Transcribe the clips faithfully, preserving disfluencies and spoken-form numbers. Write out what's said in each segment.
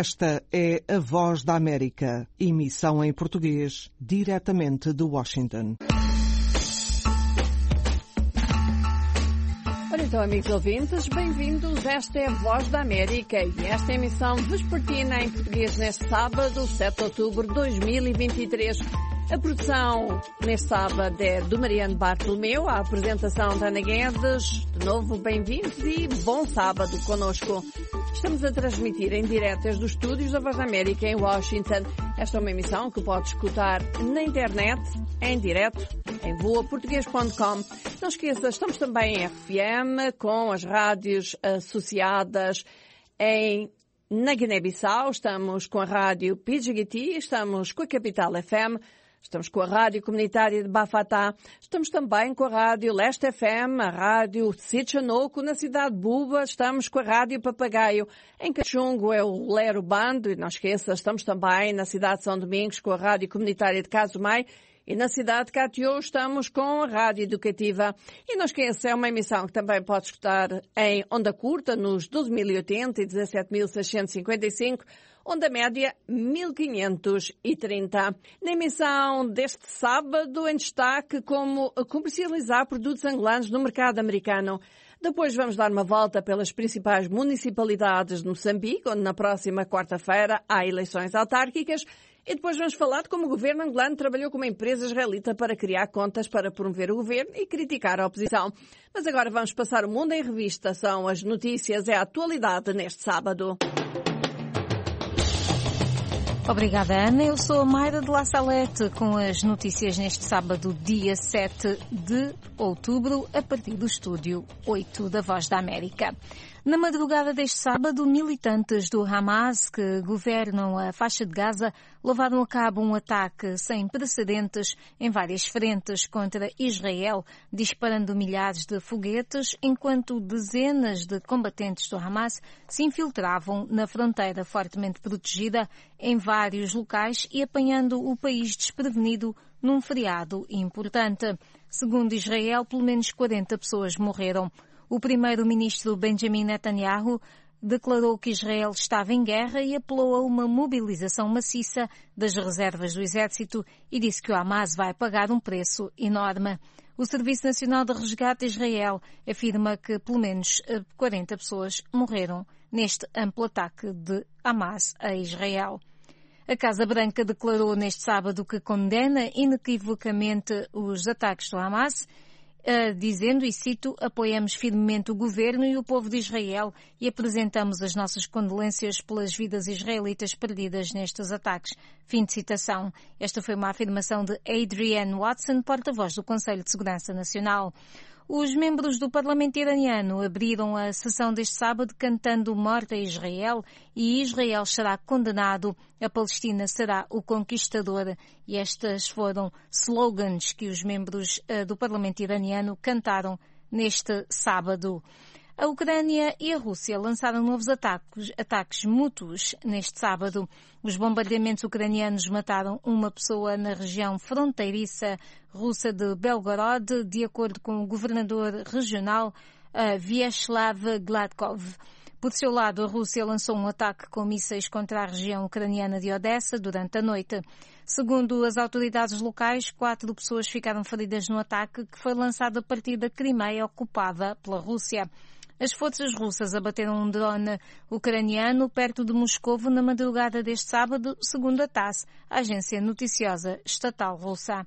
Esta é a Voz da América, emissão em português, diretamente de Washington. Ora então, amigos ouvintes, bem-vindos. Esta é a Voz da América e esta é a emissão vespertina em português neste sábado, sete de outubro de dois mil e vinte e três. A produção neste sábado é do Mariano Bartolomeu, a apresentação da Ana Guedes. De novo, bem-vindos e bom sábado connosco. Estamos a transmitir em direto desde os estúdios da Voz da América em Washington. Esta é uma emissão que pode escutar na internet, em direto, em voa português ponto com. Não esqueça, estamos também em F M, com as rádios associadas em na Guiné-Bissau. Estamos com a rádio P G G T, estamos com a Capital F M. Estamos com a Rádio Comunitária de Bafatá. Estamos também com a Rádio Leste F M, a Rádio Sitchanoco, na cidade de Buba. Estamos com a Rádio Papagaio. Em Cachungo é o Lero Bando. E não esqueça, estamos também na cidade de São Domingos com a Rádio Comunitária de Casumai. E na cidade de Catió estamos com a Rádio Educativa. E não esqueça, é uma emissão que também pode escutar em onda curta, nos doze mil e oitenta e dezassete mil seiscentos e cinquenta e cinco, onda média mil quinhentos e trinta. Na emissão deste sábado, em destaque, como comercializar produtos angolanos no mercado americano. Depois vamos dar uma volta pelas principais municipalidades de Moçambique, onde na próxima quarta-feira há eleições autárquicas. E depois vamos falar de como o governo angolano trabalhou com uma empresa israelita para criar contas para promover o governo e criticar a oposição. Mas agora vamos passar o mundo em revista. São as notícias e a atualidade neste sábado. Obrigada, Ana. Eu sou a Mayra de La Salete com as notícias neste sábado, dia sete de outubro, a partir do estúdio oito da Voz da América. Na madrugada deste sábado, militantes do Hamas que governam a faixa de Gaza levaram a cabo um ataque sem precedentes em várias frentes contra Israel, disparando milhares de foguetes, enquanto dezenas de combatentes do Hamas se infiltravam na fronteira fortemente protegida em vários locais e apanhando o país desprevenido num feriado importante. Segundo Israel, pelo menos quarenta pessoas morreram. O primeiro-ministro Benjamin Netanyahu declarou que Israel estava em guerra e apelou a uma mobilização maciça das reservas do exército e disse que o Hamas vai pagar um preço enorme. O Serviço Nacional de Resgate de Israel afirma que pelo menos quarenta pessoas morreram neste amplo ataque de Hamas a Israel. A Casa Branca declarou neste sábado que condena inequivocamente os ataques do Hamas, Uh, dizendo, e cito, apoiamos firmemente o governo e o povo de Israel e apresentamos as nossas condolências pelas vidas israelitas perdidas nestes ataques. Fim de citação. Esta foi uma afirmação de Adrienne Watson, porta-voz do Conselho de Segurança Nacional. Os membros do Parlamento iraniano abriram a sessão deste sábado cantando morte a Israel e Israel será condenado, a Palestina será o conquistador. E estas foram slogans que os membros uh, do Parlamento iraniano cantaram neste sábado. A Ucrânia e a Rússia lançaram novos ataques, ataques mútuos neste sábado. Os bombardeamentos ucranianos mataram uma pessoa na região fronteiriça russa de Belgorod, de acordo com o governador regional uh, Vyacheslav Gladkov. Por seu lado, a Rússia lançou um ataque com mísseis contra a região ucraniana de Odessa durante a noite. Segundo as autoridades locais, quatro pessoas ficaram feridas no ataque que foi lançado a partir da Crimeia ocupada pela Rússia. As forças russas abateram um drone ucraniano perto de Moscovo na madrugada deste sábado, segundo a TASS, a agência noticiosa estatal russa.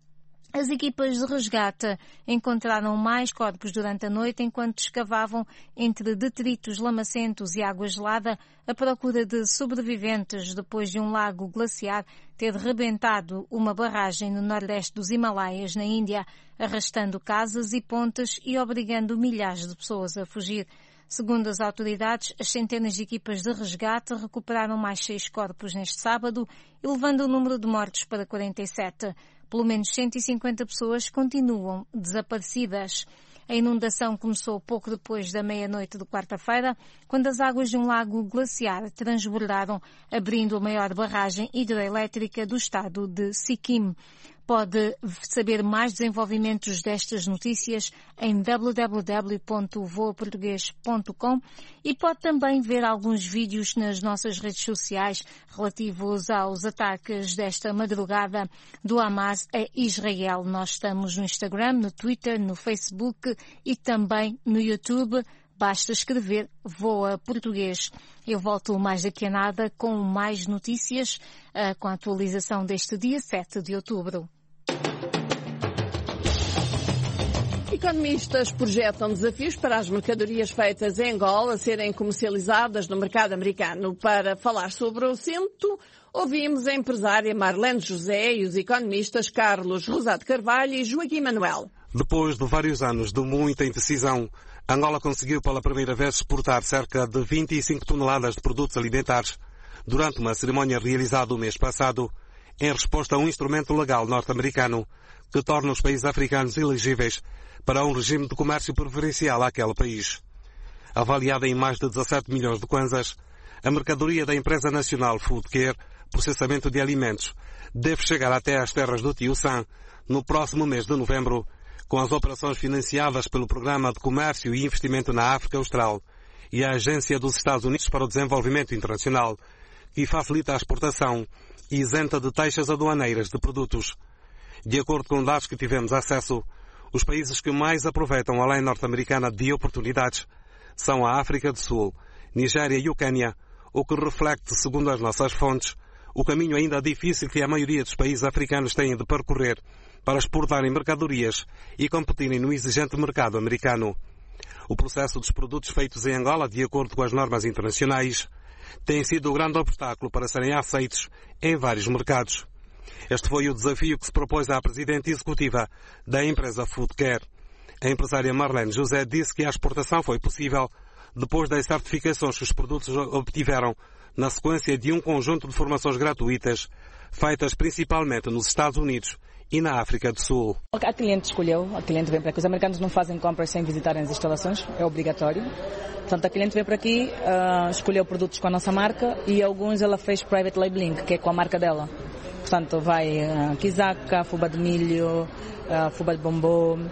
As equipas de resgate encontraram mais corpos durante a noite enquanto escavavam entre detritos lamacentos e água gelada à procura de sobreviventes depois de um lago glaciar ter rebentado uma barragem no nordeste dos Himalaias, na Índia, arrastando casas e pontes e obrigando milhares de pessoas a fugir. Segundo as autoridades, as centenas de equipas de resgate recuperaram mais seis corpos neste sábado, elevando o número de mortos para quarenta e sete. Pelo menos cento e cinquenta pessoas continuam desaparecidas. A inundação começou pouco depois da meia-noite de quarta-feira, quando as águas de um lago glaciar transbordaram, abrindo a maior barragem hidroelétrica do estado de Sikkim. Pode saber mais desenvolvimentos destas notícias em w w w ponto voa português ponto com e pode também ver alguns vídeos nas nossas redes sociais relativos aos ataques desta madrugada do Hamas a Israel. Nós estamos no Instagram, no Twitter, no Facebook e também no YouTube. Basta escrever Voa Português. Eu volto mais daqui a nada com mais notícias, com a atualização deste dia sete de outubro. Economistas projetam desafios para as mercadorias feitas em Angola serem comercializadas no mercado americano. Para falar sobre o assunto, ouvimos a empresária Marlene José e os economistas Carlos Rosado Carvalho e Joaquim Manuel. Depois de vários anos de muita indecisão, Angola conseguiu pela primeira vez exportar cerca de vinte e cinco toneladas de produtos alimentares durante uma cerimónia realizada o mês passado, em resposta a um instrumento legal norte-americano que torna os países africanos elegíveis para um regime de comércio preferencial àquele país. Avaliada em mais de dezassete milhões de kwanzas, a mercadoria da empresa nacional Food Care, processamento de alimentos, deve chegar até às terras do Tio Sam no próximo mês de novembro, com as operações financiadas pelo Programa de Comércio e Investimento na África Austral e a Agência dos Estados Unidos para o Desenvolvimento Internacional, que facilita a exportação e isenta de taxas aduaneiras de produtos. De acordo com dados que tivemos acesso, os países que mais aproveitam a lei norte-americana de oportunidades são a África do Sul, Nigéria e o Quênia, o que reflete, segundo as nossas fontes, o caminho ainda difícil que a maioria dos países africanos têm de percorrer para exportarem mercadorias e competirem no exigente mercado americano. O processo dos produtos feitos em Angola, de acordo com as normas internacionais, tem sido o grande obstáculo para serem aceitos em vários mercados. Este foi o desafio que se propôs à presidente executiva da empresa Food Care. A empresária Marlene José disse que a exportação foi possível depois das certificações que os produtos obtiveram na sequência de um conjunto de formações gratuitas, feitas principalmente nos Estados Unidos e na África do Sul. A cliente escolheu, a cliente vem para aqui. Os americanos não fazem compras sem visitarem as instalações, é obrigatório. Portanto, a cliente veio para aqui, uh, escolheu produtos com a nossa marca e alguns ela fez private labeling, que é com a marca dela. Portanto, vai uh, quizaca, fuba de milho, uh, fuba de bombom, uh,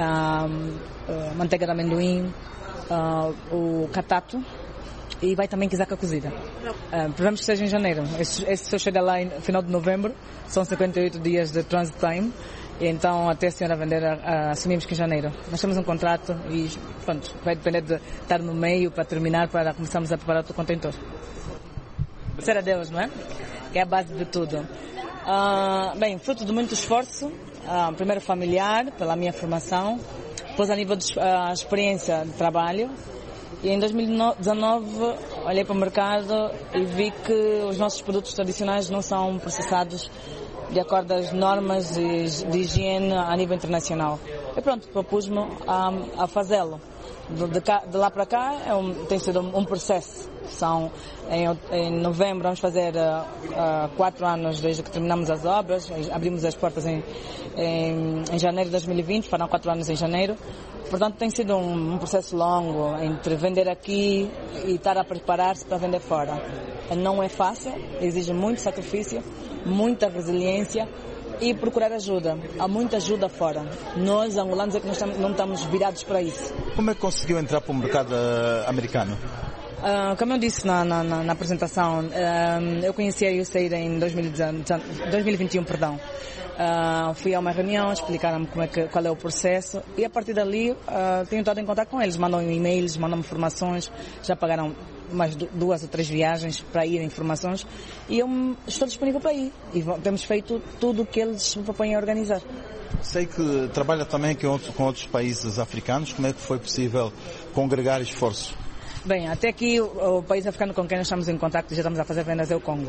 uh, manteiga de amendoim, uh, o catato e vai também quizaca cozida. Uh, Prevemos que seja em janeiro. Esse, esse só chega lá no final de novembro, são cinquenta e oito dias de transit time. E então, até a senhora vender, a, a, assumimos que em janeiro. Nós temos um contrato e, pronto, vai depender de estar no meio para terminar, para começarmos a preparar o contentor. Ser a Deus, não é? Que é a base de tudo. Uh, bem, fruto de muito esforço, uh, primeiro familiar, pela minha formação, depois a nível de uh, experiência de trabalho. E em dois mil e dezanove olhei para o mercado e vi que os nossos produtos tradicionais não são processados de acordo às normas de higiene a nível internacional. E pronto, propus-me a, a fazê-lo. De, de, de lá para cá é um, tem sido um, um processo. São, em, em novembro vamos fazer uh, uh, quatro anos desde que terminamos as obras, abrimos as portas em, em, em janeiro de dois mil e vinte, farão quatro anos em janeiro. Portanto, tem sido um, um processo longo entre vender aqui e estar a preparar-se para vender fora. Não é fácil, exige muito sacrifício, muita resiliência e procurar ajuda. Há muita ajuda fora. Nós, angolanos, é que nós não estamos virados para isso. Como é que conseguiu entrar para o mercado uh, americano? Uh, como eu disse na, na, na apresentação, uh, eu conheci a U S A I D em dois mil e vinte e um, perdão. Uh, fui a uma reunião, explicaram-me como é que, qual é o processo e a partir dali uh, tenho estado em contato com eles, mandam e-mails, mandam informações, já pagaram mais duas ou três viagens para ir, informações, e eu estou disponível para ir e temos feito tudo o que eles me propõem a organizar. Sei que trabalha também com outros, com outros países africanos, como é que foi possível congregar esforços? Bem, até aqui o, o país africano com quem nós estamos em contato, já estamos a fazer vendas, é o Congo.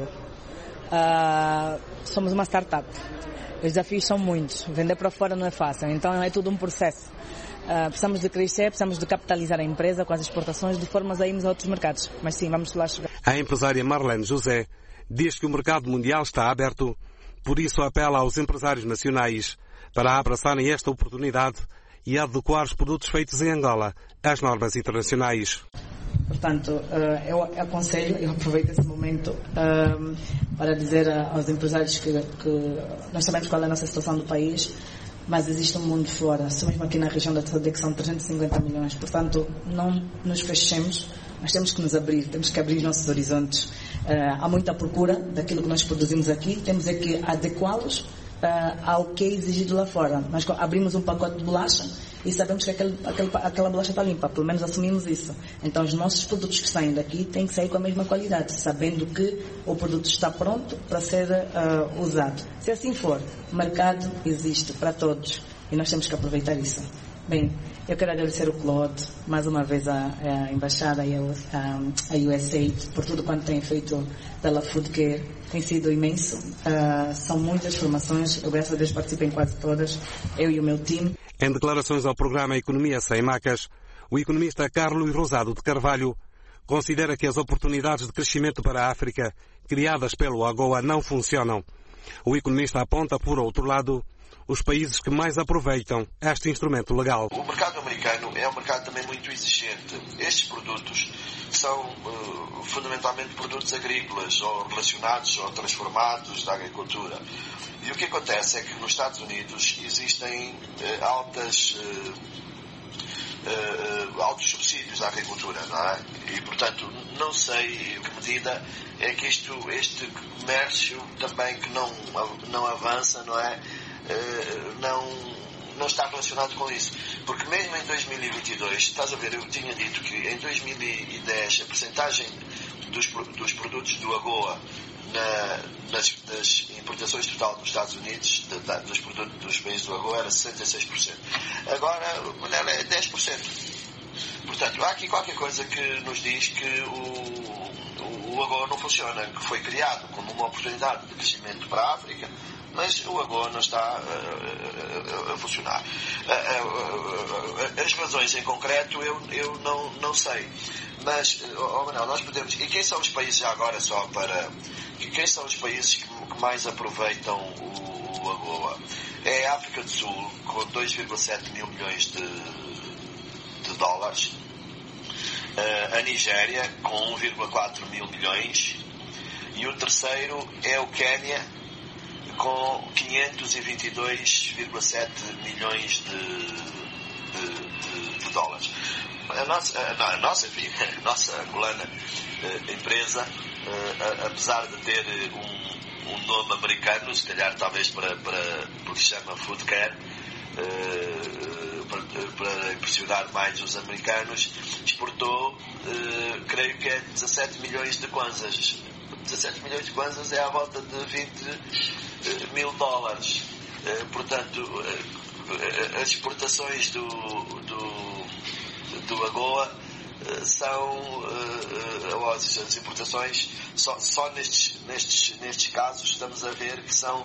Uh, somos uma startup. Os desafios são muitos. Vender para fora não é fácil, então é tudo um processo. Uh, precisamos de crescer, precisamos de capitalizar a empresa com as exportações de formas a irmos a outros mercados. Mas sim, vamos lá chegar. A empresária Marlene José diz que o mercado mundial está aberto, por isso apela aos empresários nacionais para abraçarem esta oportunidade e adequar os produtos feitos em Angola às normas internacionais. Portanto, eu aconselho, eu aproveito esse momento para dizer aos empresários que, que nós sabemos qual é a nossa situação do país, mas existe um mundo fora, só mesmo aqui na região da T D que são trezentos e cinquenta milhões, portanto não nos fechemos, nós temos que nos abrir, temos que abrir nossos horizontes. Há muita procura daquilo que nós produzimos aqui, temos é que adequá-los ao que é exigido lá fora. Nós abrimos um pacote de bolacha e sabemos que aquele, aquele, aquela bolacha está limpa, pelo menos assumimos isso. Então os nossos produtos que saem daqui têm que sair com a mesma qualidade, sabendo que o produto está pronto para ser uh, usado. Se assim for, o mercado existe para todos e nós temos que aproveitar isso. Bem, eu quero agradecer o Claude, mais uma vez a, a Embaixada e a, a, a U S A I D por tudo quanto tem feito pela Food Care. Tem sido imenso. Uh, são muitas formações. Eu, graças a Deus, participo em quase todas. Eu e o meu time. Em declarações ao programa Economia Sem Macas, o economista Carlos Rosado de Carvalho considera que as oportunidades de crescimento para a África criadas pelo AGOA não funcionam. O economista aponta, por outro lado, os países que mais aproveitam este instrumento legal. O mercado americano é um mercado também muito exigente. Estes produtos são uh, fundamentalmente produtos agrícolas ou relacionados ou transformados da agricultura. E o que acontece é que nos Estados Unidos existem uh, altas, uh, uh, altos subsídios à agricultura, não é? E, portanto, não sei em que medida é que isto, este comércio também que não, não avança, não é? Uh, não... não está relacionado com isso. Porque mesmo em dois mil e vinte e dois, estás a ver, eu tinha dito que em dois mil e dez a percentagem dos, dos produtos do AGOA na, nas, nas importações total dos Estados Unidos, de, de, dos produtos dos países do AGOA, era sessenta e seis por cento. Agora, ela é dez por cento. Portanto, há aqui qualquer coisa que nos diz que o, o, o AGOA não funciona, que foi criado como uma oportunidade de crescimento para a África, mas o AGOA não está uh, a, a funcionar. Uh, uh, as razões em concreto eu, eu não, não sei. Mas, oh, Manuel, nós podemos... E quem são os países, já agora só para... Quem são os países que, que mais aproveitam o, o AGOA? É a África do Sul, com dois vírgula sete mil milhões de, de dólares. Uh, a Nigéria, com um vírgula quatro mil milhões. E o terceiro é o Quénia, com quinhentos e vinte e dois vírgula sete milhões de, de, de, de dólares. A nossa, a, a nossa, enfim, a nossa angolana uh, empresa, uh, a, apesar de ter um, um nome americano, se calhar talvez para, para, porque se chama Food Care, uh, para, para impressionar mais os americanos, exportou, uh, creio que é dezassete milhões de kwanzas. dezassete milhões de kwanzas é à volta de vinte mil dólares. Portanto, as exportações do, do, do AGOA são, as importações, só, só nestes, nestes, nestes casos estamos a ver que são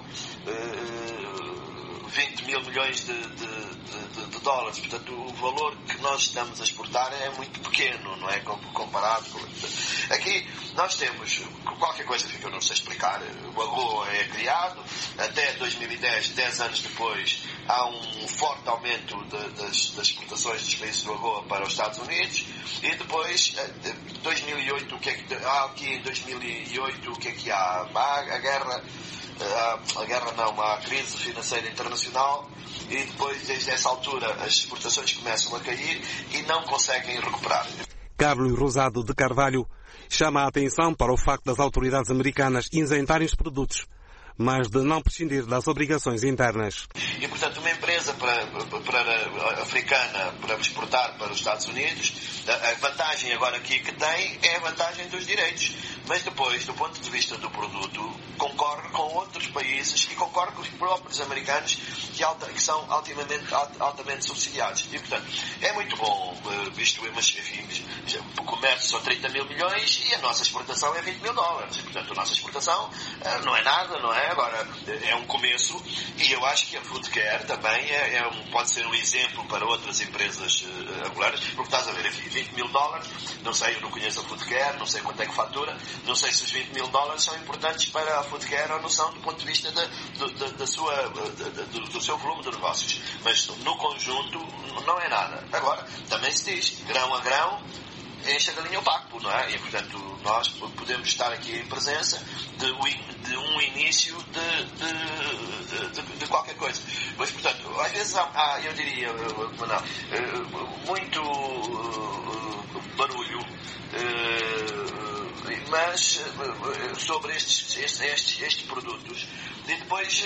vinte mil milhões de, de, de, de dólares. Portanto, o valor que nós estamos a exportar é muito pequeno, não é? Comparado com... Aqui nós temos qualquer coisa que eu não sei explicar. O AGOA é criado, até dois mil e dez, dez anos depois, há um forte aumento de, das, das exportações dos países do AGOA para os Estados Unidos, e depois, dois mil e oito, o que é que há aqui em dois mil e oito, o que é que há? Há a guerra, a guerra não, há a crise financeira internacional, e depois, desde essa altura, as exportações começam a cair e não conseguem recuperar. Carlos Rosado de Carvalho chama a atenção para o facto das autoridades americanas isentarem os produtos, mas de não prescindir das obrigações internas. E, portanto, uma empresa para, para, africana para exportar para os Estados Unidos, a vantagem agora aqui que tem é a vantagem dos direitos. Mas depois, do ponto de vista do produto, concorre com outros países e concorre com os próprios americanos que, alta, que são altamente, alt, altamente subsidiados. E, portanto, é muito bom, visto, mas, enfim, o comércio são trinta mil milhões e a nossa exportação é vinte mil dólares. E, portanto, a nossa exportação não é nada, não é? Agora, é um começo, e eu acho que a Food Care também é, é um, pode ser um exemplo para outras empresas uh, angolanas, porque estás a ver aqui, vinte mil dólares, não sei, eu não conheço a Food Care, não sei quanto é que fatura, não sei se os vinte mil dólares são importantes para a Food Care ou não são do ponto de vista da, da, da sua, da, do, do seu volume de negócios, mas no conjunto não é nada. Agora, também se diz, grão a grão, enche a galinha ao papo, não é? E, portanto, nós podemos estar aqui em presença de, de um início de, de, de, de qualquer coisa. Mas, portanto, às vezes há, há eu diria, não, muito barulho, mas sobre estes, estes, estes, estes produtos, e depois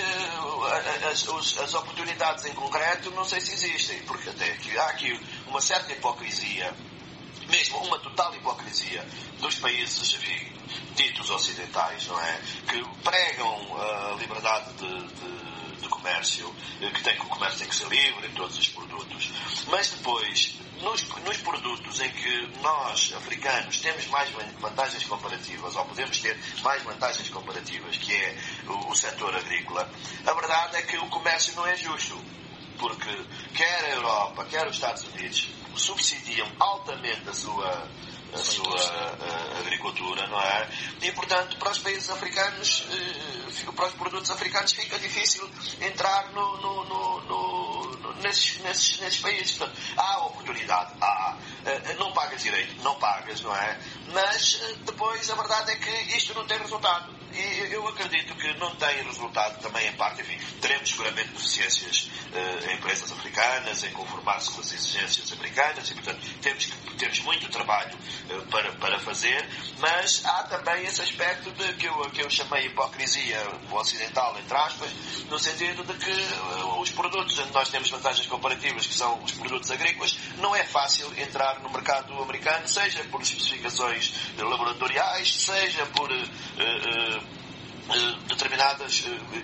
as, as oportunidades em concreto não sei se existem, porque até aqui, há aqui uma certa hipocrisia, mesmo uma total hipocrisia dos países, enfim, ditos ocidentais, não é? Que pregam a liberdade de, de, de comércio, que, tem, que o comércio tem que ser livre em todos os produtos, mas depois Nos, nos produtos em que nós, africanos, temos mais vantagens comparativas, ou podemos ter mais vantagens comparativas, que é o, o setor agrícola, a verdade é que o comércio não é justo, porque quer a Europa, quer os Estados Unidos subsidiam altamente a sua, a sua a, a agricultura, não é? E, portanto, para os países africanos, eh, para os produtos africanos fica difícil entrar no, no, no, no, no, nesses, nesses, nesses países. Portanto, há oportunidade, há. Eh, não pagas direito, não pagas, não é? Mas eh, depois a verdade é que isto não tem resultado. E eu acredito que não tem resultado também em parte, enfim, teremos seguramente deficiências eh, em empresas africanas, em conformar-se com as exigências americanas, e portanto temos, que, temos muito trabalho eh, para, para fazer, mas há também esse aspecto de, que, eu, que eu chamei hipocrisia ocidental, entre aspas, no sentido de que eh, os produtos onde nós temos vantagens comparativas, que são os produtos agrícolas, não é fácil entrar no mercado americano, seja por especificações laboratoriais, seja por eh, eh, determinadas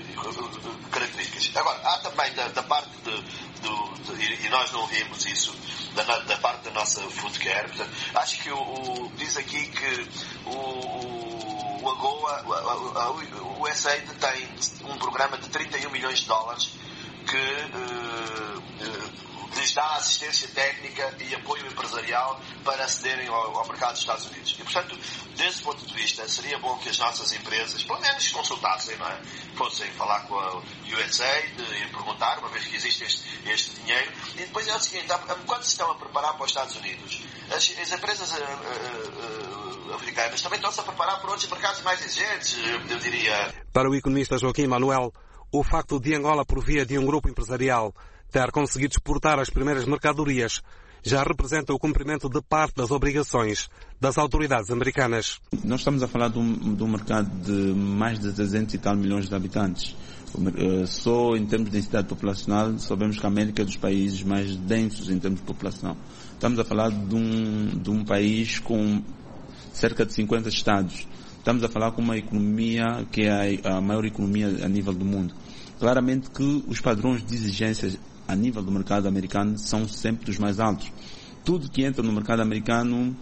uh, características. Agora, há também da, da parte de, do, de, e nós não vimos isso, da, da parte da nossa food care, portanto, acho que o, o, diz aqui que o, o, o AGOA, o, o U S A I D tem um programa de trinta e um milhões de dólares que uh, uh, lhes dá assistência técnica e apoio empresarial para acederem ao, ao mercado dos Estados Unidos. E, portanto, desse ponto de vista, seria bom que as nossas empresas, pelo menos, consultassem, não é? Fossem falar com a U S A I D e perguntar, uma vez que existe este, este dinheiro. E depois é o seguinte, quando se estão a preparar para os Estados Unidos, as, as empresas uh, uh, uh, africanas também estão-se a preparar para outros mercados mais exigentes, eu, eu diria. Para o economista Joaquim Manuel, o facto de Angola, por via de um grupo empresarial, ter conseguido exportar as primeiras mercadorias já representa o cumprimento de parte das obrigações das autoridades americanas. Nós estamos a falar de um, de um mercado de mais de trezentos e tal milhões de habitantes. Só em termos de densidade populacional, sabemos que a América é dos países mais densos em termos de população. Estamos a falar de um, de um país com cerca de cinquenta estados. Estamos a falar com uma economia que é a maior economia a nível do mundo. Claramente que os padrões de exigências a nível do mercado americano são sempre dos mais altos. Tudo que entra no mercado americano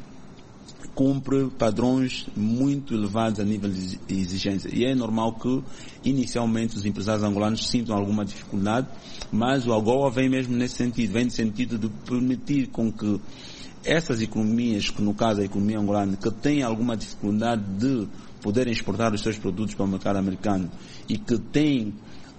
cumpre padrões muito elevados a nível de exigência. E é normal que, inicialmente, os empresários angolanos sintam alguma dificuldade, mas o AGOA vem mesmo nesse sentido, vem no sentido de permitir com que essas economias, que no caso a economia angolana, que têm alguma dificuldade de poderem exportar os seus produtos para o mercado americano e que têm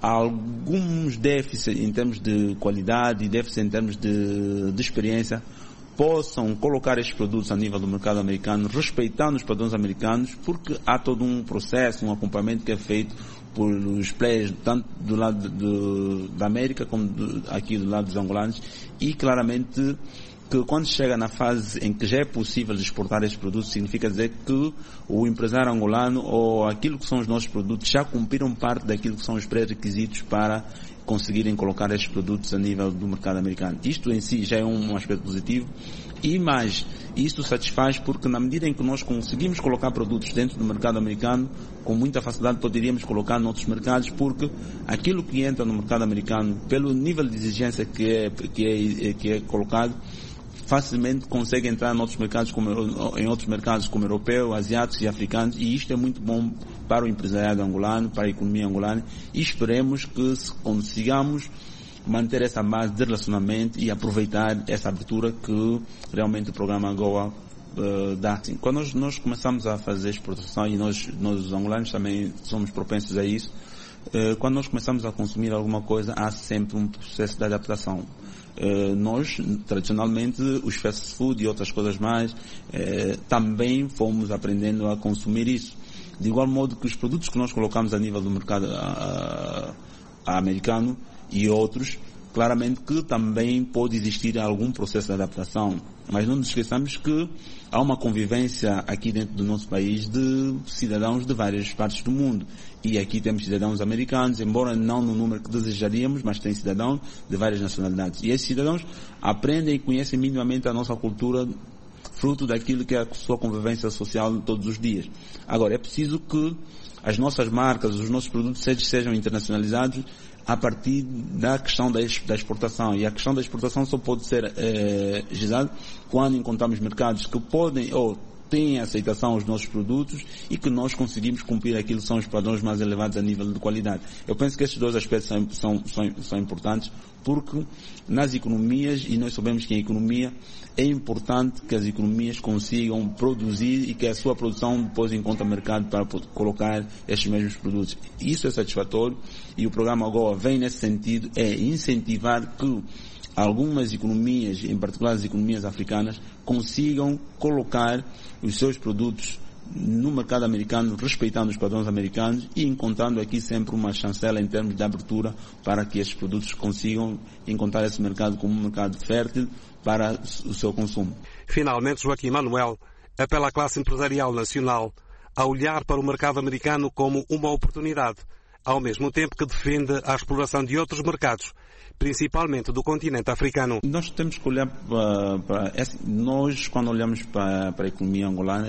alguns déficits em termos de qualidade e déficits em termos de, de experiência, possam colocar estes produtos a nível do mercado americano, respeitando os padrões americanos, porque há todo um processo, um acompanhamento que é feito pelos players, tanto do lado de, da América como do, aqui do lado dos angolanos, e claramente que quando chega na fase em que já é possível exportar estes produtos, significa dizer que o empresário angolano ou aquilo que são os nossos produtos já cumpriram parte daquilo que são os pré-requisitos para conseguirem colocar estes produtos a nível do mercado americano. Isto em si já é um aspecto positivo, e mais, isto satisfaz porque na medida em que nós conseguimos colocar produtos dentro do mercado americano, com muita facilidade poderíamos colocar noutros mercados, porque aquilo que entra no mercado americano, pelo nível de exigência que é, que é, que é colocado, facilmente consegue entrar em outros mercados como, em outros mercados como europeu, asiáticos e africanos, e isto é muito bom para o empresariado angolano, para a economia angolana, e esperemos que consigamos manter essa base de relacionamento e aproveitar essa abertura que realmente o programa AGOA uh, dá. Assim, quando nós, nós começamos a fazer exportação, e nós, nós os angolanos também somos propensos a isso, quando nós começamos a consumir alguma coisa, há sempre um processo de adaptação. Uh, nós, tradicionalmente, os fast food e outras coisas mais, uh, também fomos aprendendo a consumir isso. De igual modo que os produtos que nós colocamos a nível do mercado uh, uh, americano e outros, claramente que também pode existir algum processo de adaptação. Mas não nos esqueçamos que há uma convivência aqui dentro do nosso país de cidadãos de várias partes do mundo. E aqui temos cidadãos americanos, embora não no número que desejaríamos, mas tem cidadãos de várias nacionalidades. E esses cidadãos aprendem e conhecem minimamente a nossa cultura, fruto daquilo que é a sua convivência social todos os dias. Agora, é preciso que as nossas marcas, os nossos produtos sejam internacionalizados a partir da questão da exportação. E a questão da exportação só pode ser eh, gerada quando encontramos mercados que podem ou têm aceitação aos nossos produtos e que nós conseguimos cumprir aquilo que são os padrões mais elevados a nível de qualidade. Eu penso que estes dois aspectos são, são, são, são importantes, porque nas economias, e nós sabemos que em economia é importante que as economias consigam produzir e que a sua produção depois encontre mercado para colocar estes mesmos produtos. Isso é satisfatório e o programa AGOA vem nesse sentido, é incentivar que algumas economias, em particular as economias africanas, consigam colocar os seus produtos no mercado americano, respeitando os padrões americanos e encontrando aqui sempre uma chancela em termos de abertura para que estes produtos consigam encontrar esse mercado como um mercado fértil para o seu consumo. Finalmente, Joaquim Manuel apela à classe empresarial nacional a olhar para o mercado americano como uma oportunidade, ao mesmo tempo que defende a exploração de outros mercados, principalmente do continente africano. Nós temos que olhar para, para nós, quando olhamos para, para a economia angolana,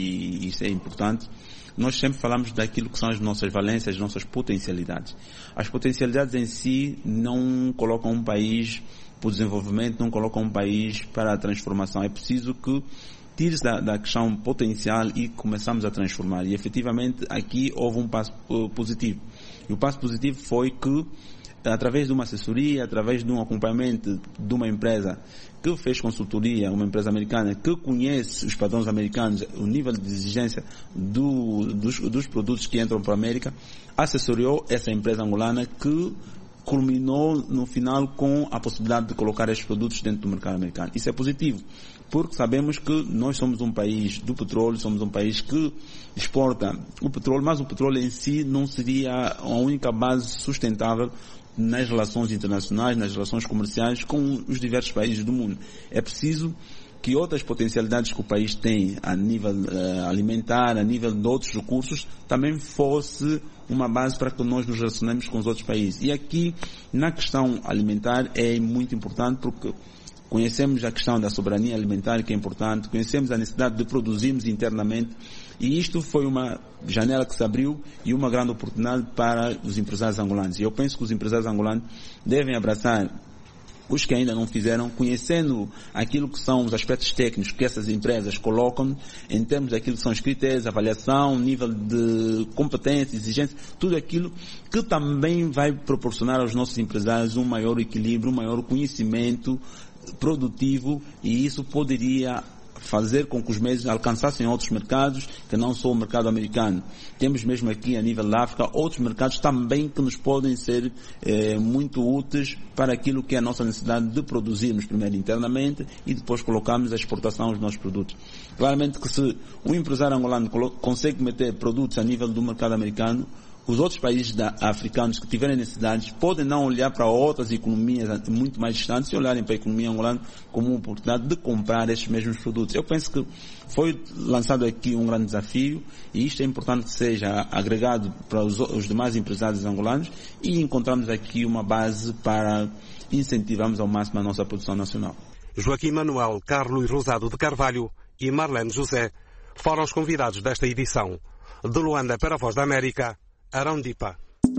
e isso é importante, nós sempre falamos daquilo que são as nossas valências, as nossas potencialidades. As potencialidades em si não colocam um país para o desenvolvimento, não colocam um país para a transformação. É preciso que tire-se da, da questão potencial e começamos a transformar. E efetivamente aqui houve um passo positivo. E o passo positivo foi que, através de uma assessoria, através de um acompanhamento de uma empresa que fez consultoria, uma empresa americana que conhece os padrões americanos, o nível de exigência do, dos, dos produtos que entram para a América, assessoriou essa empresa angolana que culminou no final com a possibilidade de colocar estes produtos dentro do mercado americano. Isso é positivo, porque sabemos que nós somos um país do petróleo, somos um país que exporta o petróleo, mas o petróleo em si não seria a única base sustentável nas relações internacionais, nas relações comerciais com os diversos países do mundo. É preciso que outras potencialidades que o país tem a nível uh, alimentar, a nível de outros recursos, também fosse uma base para que nós nos relacionemos com os outros países. E aqui, na questão alimentar, é muito importante porque conhecemos a questão da soberania alimentar, que é importante, conhecemos a necessidade de produzirmos internamente, e isto foi uma janela que se abriu e uma grande oportunidade para os empresários angolanos. E eu penso que os empresários angolanos devem abraçar os que ainda não fizeram, conhecendo aquilo que são os aspectos técnicos que essas empresas colocam em termos daquilo que são os critérios, avaliação, nível de competência, exigência, tudo aquilo que também vai proporcionar aos nossos empresários um maior equilíbrio, um maior conhecimento produtivo, e isso poderia fazer com que os mesmos alcançassem outros mercados que não só o mercado americano. Temos mesmo aqui a nível da África outros mercados também que nos podem ser eh, muito úteis para aquilo que é a nossa necessidade de produzirmos primeiro internamente e depois colocarmos a exportação dos nossos produtos. Claramente que se um empresário angolano consegue meter produtos a nível do mercado americano, os outros países da, africanos que tiverem necessidades podem não olhar para outras economias muito mais distantes e olharem para a economia angolana como uma oportunidade de comprar estes mesmos produtos. Eu penso que foi lançado aqui um grande desafio e isto é importante que seja agregado para os, os demais empresários angolanos e encontramos aqui uma base para incentivarmos ao máximo a nossa produção nacional. Joaquim Manuel, Carlos Rosado de Carvalho e Marlene José foram os convidados desta edição. De Luanda para a Voz da América, Arão Dipa.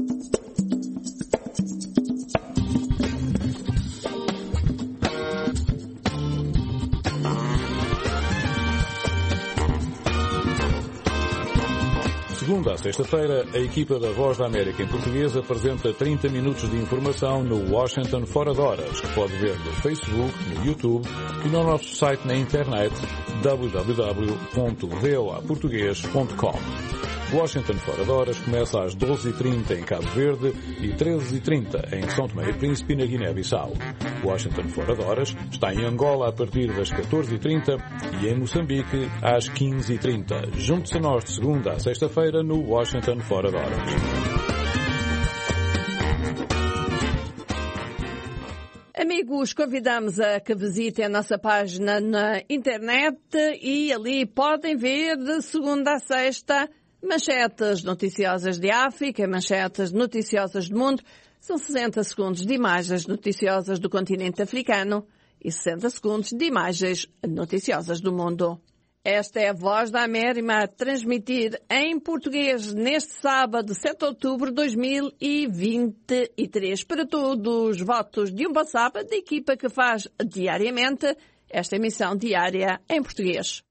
Segunda a sexta-feira, a equipa da Voz da América em português apresenta trinta minutos de informação no Washington Fora de Horas, que pode ver no Facebook, no YouTube e no nosso site na internet w w w ponto v o a português ponto com. Washington Fora de Horas começa às doze e trinta em Cabo Verde e treze e trinta em São Tomé e Príncipe, na Guiné-Bissau. Washington Fora de Horas está em Angola a partir das catorze e trinta e em Moçambique às quinze e trinta. Junte-se a nós de segunda a sexta-feira no Washington Fora de Horas. Amigos, convidamos a que visitem a nossa página na internet e ali podem ver de segunda a sexta manchetes noticiosas de África, manchetes noticiosas do mundo. São sessenta segundos de imagens noticiosas do continente africano e sessenta segundos de imagens noticiosas do mundo. Esta é a Voz da América a transmitir em português neste sábado, sete de outubro de dois mil e vinte e três. Para todos os votos de um bom sábado, da equipa que faz diariamente esta emissão diária em português.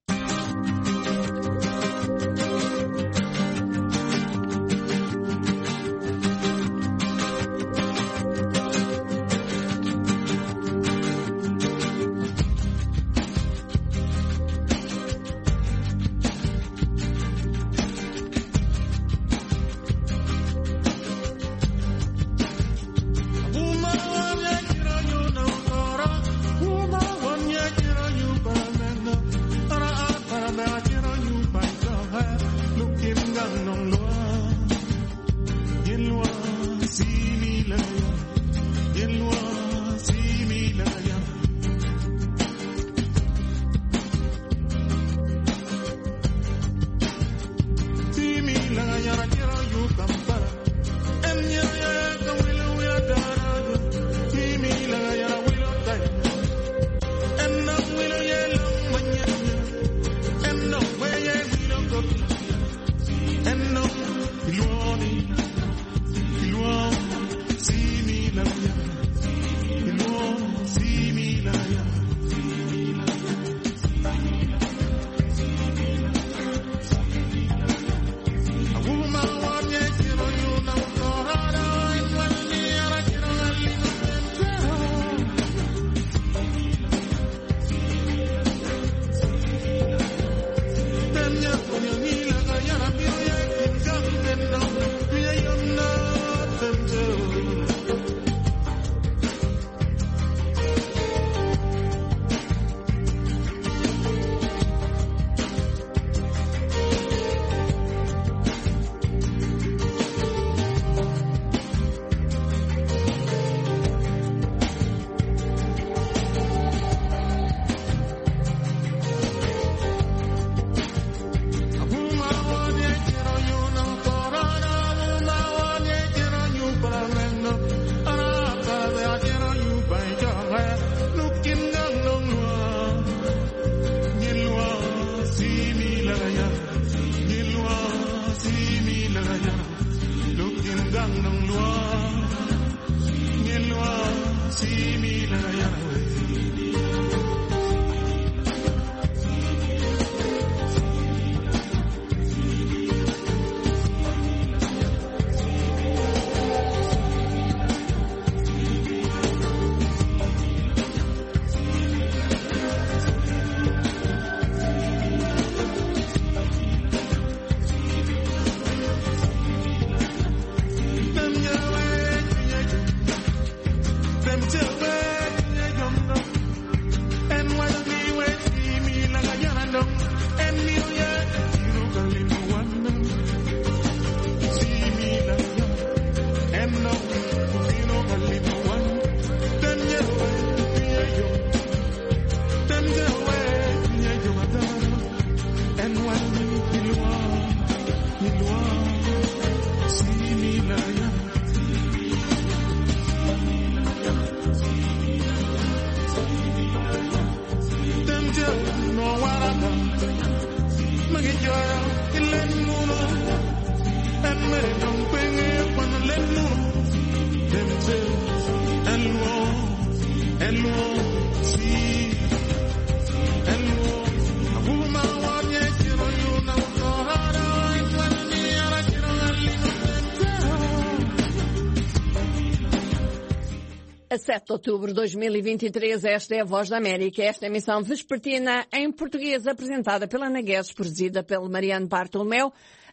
A sete de outubro de dois mil e vinte e três, esta é a Voz da América. Esta é a emissão vespertina em português, apresentada pela Ana Guedes, produzida pelo Mariano Bartolomeu.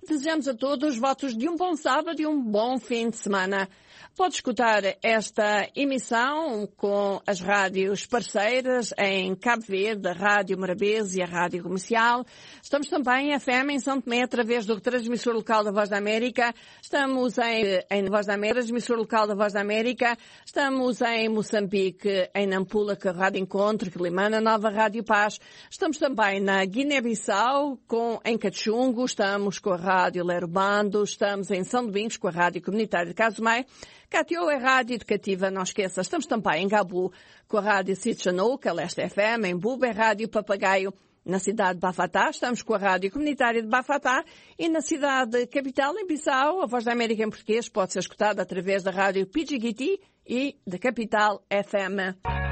Desejamos a todos votos de um bom sábado e um bom fim de semana. Pode escutar esta emissão com as rádios parceiras em Cabo Verde, a Rádio Morabeza e a Rádio Comercial. Estamos também em F M em São Tomé, através do transmissor local da Voz da América. Estamos em, em Voz da América, transmissor local da Voz da América. Estamos em Moçambique, em Nampula, com a Rádio Encontro, Quilimana, Nova Rádio Paz. Estamos também na Guiné-Bissau, com, em Cachungo. Estamos com a Rádio Lerubando. Estamos em São Domingos, com a Rádio Comunitária de Casumai. Catió é rádio educativa, não esqueça. Estamos também em Gabu, com a Rádio Sitchanuca, Leste F M, em Buba, Rádio Papagaio, na cidade de Bafatá. Estamos com a Rádio Comunitária de Bafatá e na cidade capital, em Bissau, a Voz da América em português pode ser escutada através da Rádio Pidjigiti e da Capital F M.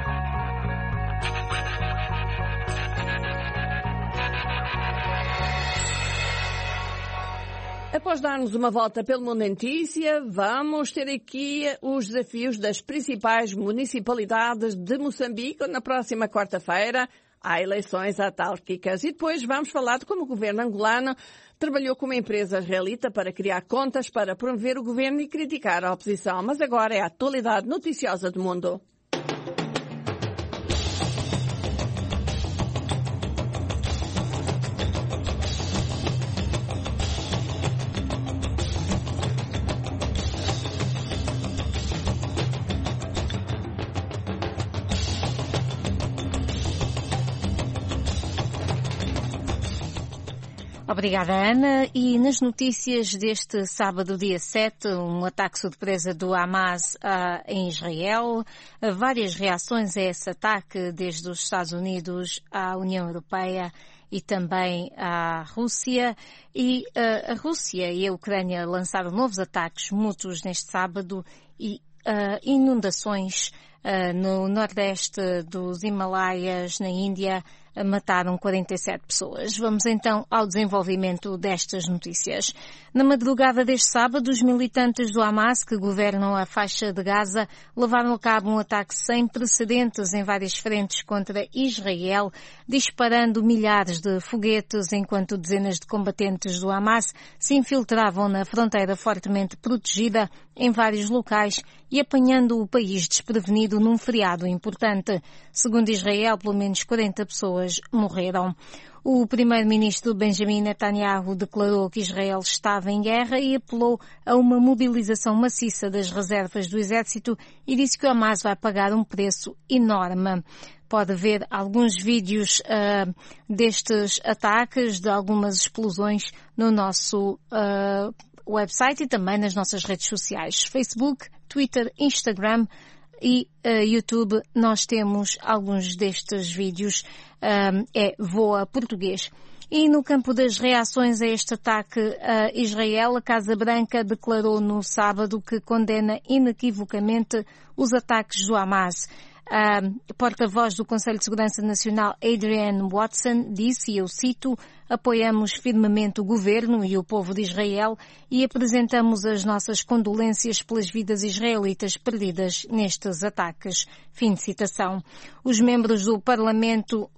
Após darmos uma volta pelo mundo em notícia, vamos ter aqui os desafios das principais municipalidades de Moçambique, onde na próxima quarta-feira há eleições autárquicas. E depois vamos falar de como o governo angolano trabalhou com uma empresa israelita para criar contas para promover o governo e criticar a oposição. Mas agora é a atualidade noticiosa do mundo. Obrigada, Ana. E nas notícias deste sábado, dia sete, um ataque surpresa do Hamas uh, em Israel, uh, várias reações a esse ataque, desde os Estados Unidos à União Europeia e também à Rússia. E uh, a Rússia e a Ucrânia lançaram novos ataques mútuos neste sábado e uh, inundações uh, no nordeste dos Himalaias, na Índia, mataram quarenta e sete pessoas. Vamos então ao desenvolvimento destas notícias. Na madrugada deste sábado, os militantes do Hamas, que governam a faixa de Gaza, levaram a cabo um ataque sem precedentes em várias frentes contra Israel, disparando milhares de foguetes, enquanto dezenas de combatentes do Hamas se infiltravam na fronteira fortemente protegida em vários locais e apanhando o país desprevenido num feriado importante. Segundo Israel, pelo menos quarenta pessoas morreram. O primeiro-ministro Benjamin Netanyahu declarou que Israel estava em guerra e apelou a uma mobilização maciça das reservas do exército e disse que o Hamas vai pagar um preço enorme. Pode ver alguns vídeos uh, destes ataques, de algumas explosões no nosso uh, website e também nas nossas redes sociais, Facebook, Twitter, Instagram e uh, YouTube. Nós temos alguns destes vídeos, um, é Voa Português. E no campo das reações a este ataque a Israel, a Casa Branca declarou no sábado que condena inequivocamente os ataques do Hamas. A porta-voz do Conselho de Segurança Nacional, Adrienne Watson, disse, e eu cito, apoiamos firmemente o governo e o povo de Israel e apresentamos as nossas condolências pelas vidas israelitas perdidas nestes ataques. Fim de citação. Os membros do Parlamento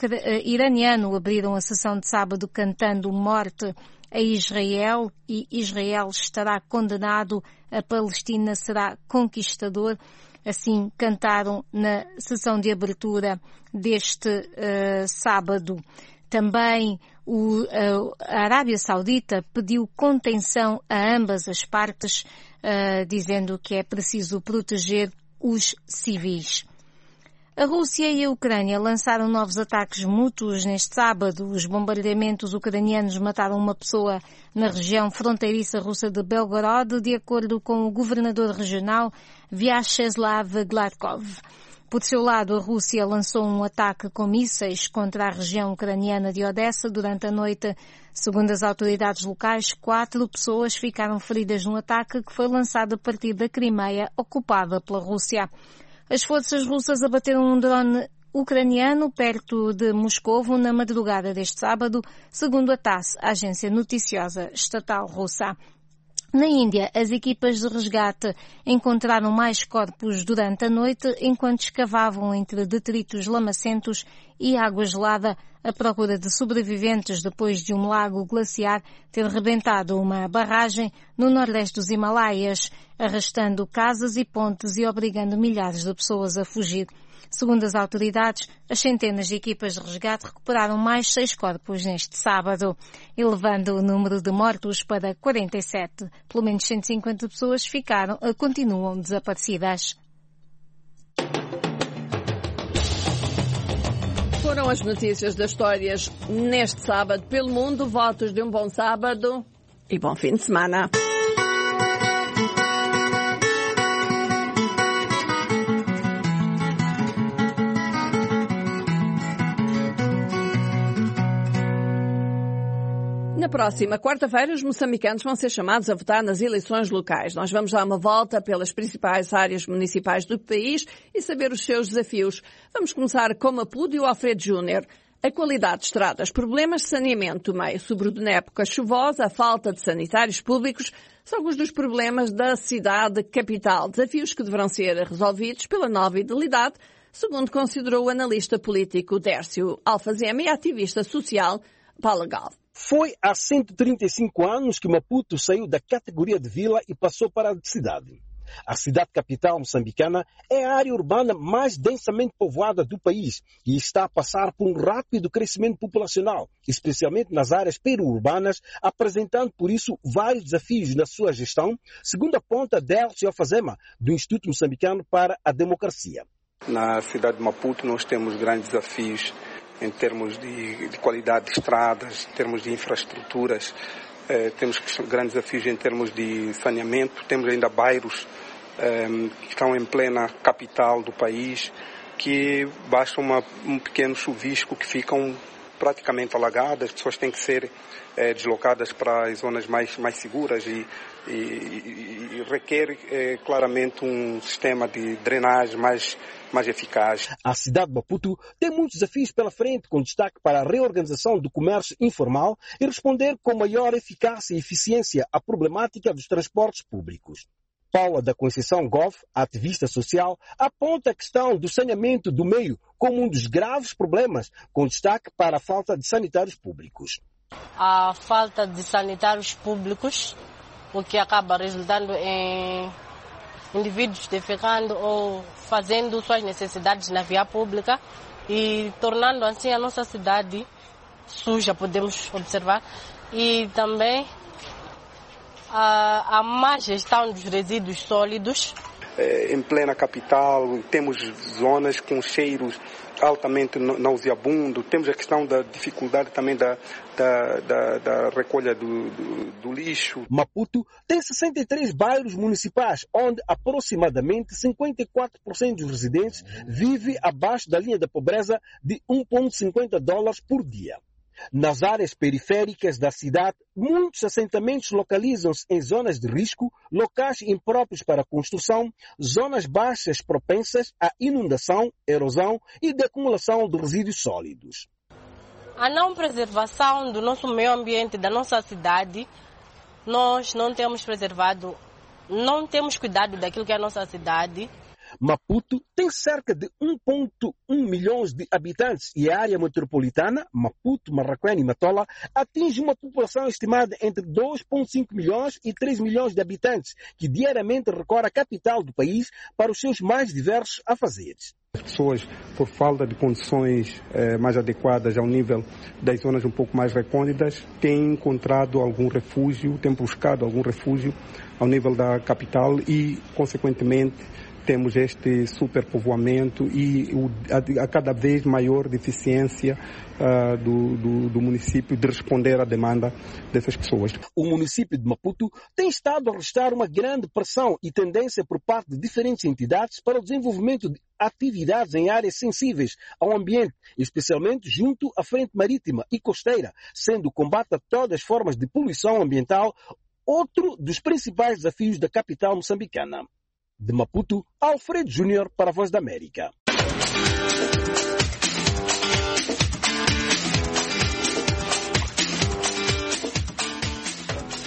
iraniano abriram a sessão de sábado cantando morte a Israel e Israel estará condenado, a Palestina será conquistador. Assim cantaram na sessão de abertura deste uh, sábado. Também o, uh, a Arábia Saudita pediu contenção a ambas as partes, uh, dizendo que é preciso proteger os civis. A Rússia e a Ucrânia lançaram novos ataques mútuos neste sábado. Os bombardeamentos ucranianos mataram uma pessoa na região fronteiriça russa de Belgorod, de acordo com o governador regional Vyacheslav Gladkov. Por seu lado, a Rússia lançou um ataque com mísseis contra a região ucraniana de Odessa durante a noite. Segundo as autoridades locais, quatro pessoas ficaram feridas no ataque que foi lançado a partir da Crimeia, ocupada pela Rússia. As forças russas abateram um drone ucraniano perto de Moscovo na madrugada deste sábado, segundo a TASS, a agência noticiosa estatal russa. Na Índia, as equipas de resgate encontraram mais corpos durante a noite enquanto escavavam entre detritos lamacentos e água gelada à procura de sobreviventes depois de um lago glaciar ter rebentado uma barragem no nordeste dos Himalaias, arrastando casas e pontes e obrigando milhares de pessoas a fugir. Segundo as autoridades, as centenas de equipas de resgate recuperaram mais seis corpos neste sábado, elevando o número de mortos para quarenta e sete. Pelo menos cento e cinquenta pessoas ficaram, continuam desaparecidas. Foram as notícias das histórias neste sábado pelo mundo. Votos de um bom sábado e bom fim de semana. Na próxima quarta-feira, os moçambicanos vão ser chamados a votar nas eleições locais. Nós vamos dar uma volta pelas principais áreas municipais do país e saber os seus desafios. Vamos começar com Maputo e o Alfredo Júnior. A qualidade de estradas, problemas de saneamento, meio sobretudo na época chuvosa, a falta de sanitários públicos, são alguns dos problemas da cidade capital. Desafios que deverão ser resolvidos pela nova idealidade, segundo considerou o analista político Dércio Alfazema e ativista social Paula Galve. Foi há cento e trinta e cinco anos que Maputo saiu da categoria de vila e passou para a cidade. A cidade capital moçambicana é a área urbana mais densamente povoada do país e está a passar por um rápido crescimento populacional, especialmente nas áreas periurbanas, apresentando por isso vários desafios na sua gestão, segundo aponta Dércio Alfazema, do Instituto Moçambicano para a Democracia. Na cidade de Maputo nós temos grandes desafios em termos de, de qualidade de estradas, em termos de infraestruturas, eh, temos grandes desafios em termos de saneamento, temos ainda bairros eh, que estão em plena capital do país, que basta uma, um pequeno chuvisco que ficam praticamente alagadas, as pessoas têm que ser eh, deslocadas para as zonas mais, mais seguras e, e, e, e requer eh, claramente um sistema de drenagem mais mais eficaz. A cidade de Maputo tem muitos desafios pela frente, com destaque para a reorganização do comércio informal e responder com maior eficácia e eficiência à problemática dos transportes públicos. Paula da Conceição Goff, ativista social, aponta a questão do saneamento do meio como um dos graves problemas, com destaque para a falta de sanitários públicos. A falta de sanitários públicos, o que acaba resultando em indivíduos defecando ou fazendo suas necessidades na via pública e tornando assim a nossa cidade suja, podemos observar. E também a, a má gestão dos resíduos sólidos. É, em plena capital temos zonas com cheiros altamente nauseabundo, temos a questão da dificuldade também da, da, da, da recolha do, do, do lixo. Maputo tem sessenta e três bairros municipais, onde aproximadamente cinquenta e quatro por cento dos residentes vivem abaixo da linha da pobreza de um vírgula cinquenta dólares por dia. Nas áreas periféricas da cidade, muitos assentamentos localizam-se em zonas de risco, locais impróprios para a construção, zonas baixas propensas à inundação, erosão e de acumulação de resíduos sólidos. A não preservação do nosso meio ambiente, da nossa cidade, nós não temos preservado, não temos cuidado daquilo que é a nossa cidade. Maputo tem cerca de um vírgula um milhões de habitantes e a área metropolitana, Maputo, Marraquém e Matola, atinge uma população estimada entre dois vírgula cinco milhões e três milhões de habitantes, que diariamente recorre à capital do país para os seus mais diversos afazeres. As pessoas, por falta de condições eh, mais adequadas ao nível das zonas um pouco mais recônditas, têm encontrado algum refúgio, têm buscado algum refúgio ao nível da capital e, consequentemente, temos este superpovoamento e o, a, a cada vez maior deficiência uh, do, do, do município de responder à demanda dessas pessoas. O município de Maputo tem estado a registrar uma grande pressão e tendência por parte de diferentes entidades para o desenvolvimento de atividades em áreas sensíveis ao ambiente, especialmente junto à frente marítima e costeira, sendo o combate a todas as formas de poluição ambiental outro dos principais desafios da capital moçambicana. De Maputo, Alfredo Júnior para a Voz da América. A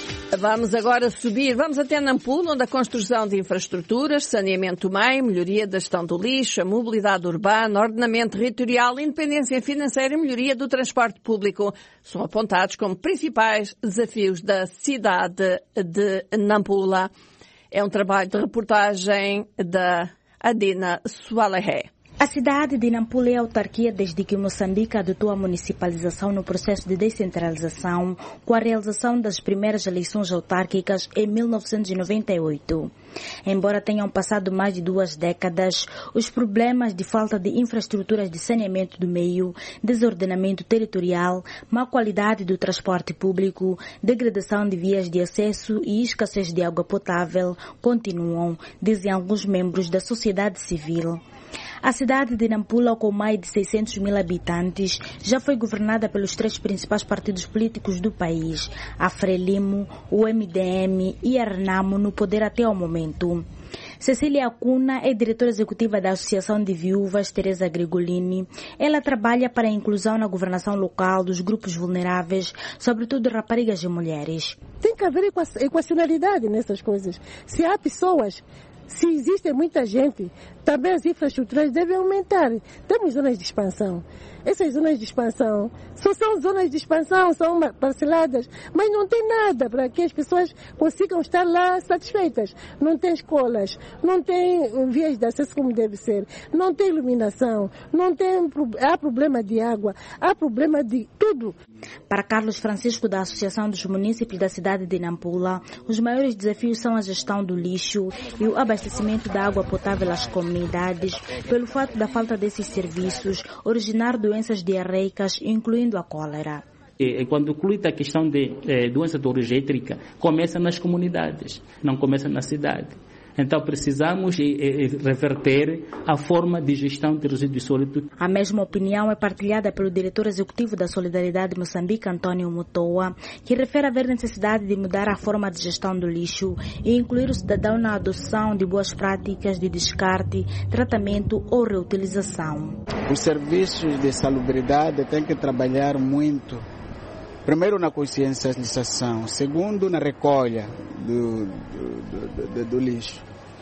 Vamos agora subir, vamos até Nampula, onde a construção de infraestruturas, saneamento do meio, melhoria da gestão do lixo, a mobilidade urbana, ordenamento territorial, independência financeira e melhoria do transporte público são apontados como principais desafios da cidade de Nampula. É um trabalho de reportagem da Adina Sualehé. A cidade de Nampula é autarquia desde que Moçambique adotou a municipalização no processo de descentralização com a realização das primeiras eleições autárquicas em mil novecentos e noventa e oito. Embora tenham passado mais de duas décadas, os problemas de falta de infraestruturas de saneamento do meio, desordenamento territorial, má qualidade do transporte público, degradação de vias de acesso e escassez de água potável continuam, dizem alguns membros da sociedade civil. A cidade de Nampula, com mais de seiscentos mil habitantes, já foi governada pelos três principais partidos políticos do país, a Frelimo, o M D M e a Renamo, no poder até ao momento. Cecília Acuna é diretora executiva da Associação de Viúvas Teresa Grigolini. Ela trabalha para a inclusão na governação local dos grupos vulneráveis, sobretudo raparigas e mulheres. Tem que haver equacionalidade nessas coisas. Se há pessoas, se existe muita gente, também as infraestruturas devem aumentar. Temos zonas de expansão. Essas zonas de expansão só são zonas de expansão, são parceladas, mas não tem nada para que as pessoas consigam estar lá satisfeitas. Não tem escolas, não tem vias de acesso como deve ser, não tem iluminação, não tem, há problema de água, há problema de tudo. Para Carlos Francisco, da Associação dos Munícipes da cidade de Nampula, os maiores desafios são a gestão do lixo e o abastecimento da água potável às comunidades, pelo fato da falta desses serviços originar doenças diarreicas, incluindo a cólera. E quando inclui a questão de eh, doença de origem étnica, começa nas comunidades, não começa na cidade. Então precisamos eh, eh, reverter a forma de gestão de resíduos sólidos. A mesma opinião é partilhada pelo diretor executivo da Solidariedade de Moçambique, Antônio Mutoa, que refere haver necessidade de mudar a forma de gestão do lixo e incluir o cidadão na adoção de boas práticas de descarte, tratamento ou reutilização. Os serviços de salubridade têm que trabalhar muito. Primeiro na consciencialização, segundo na recolha do, do, do, do lixo.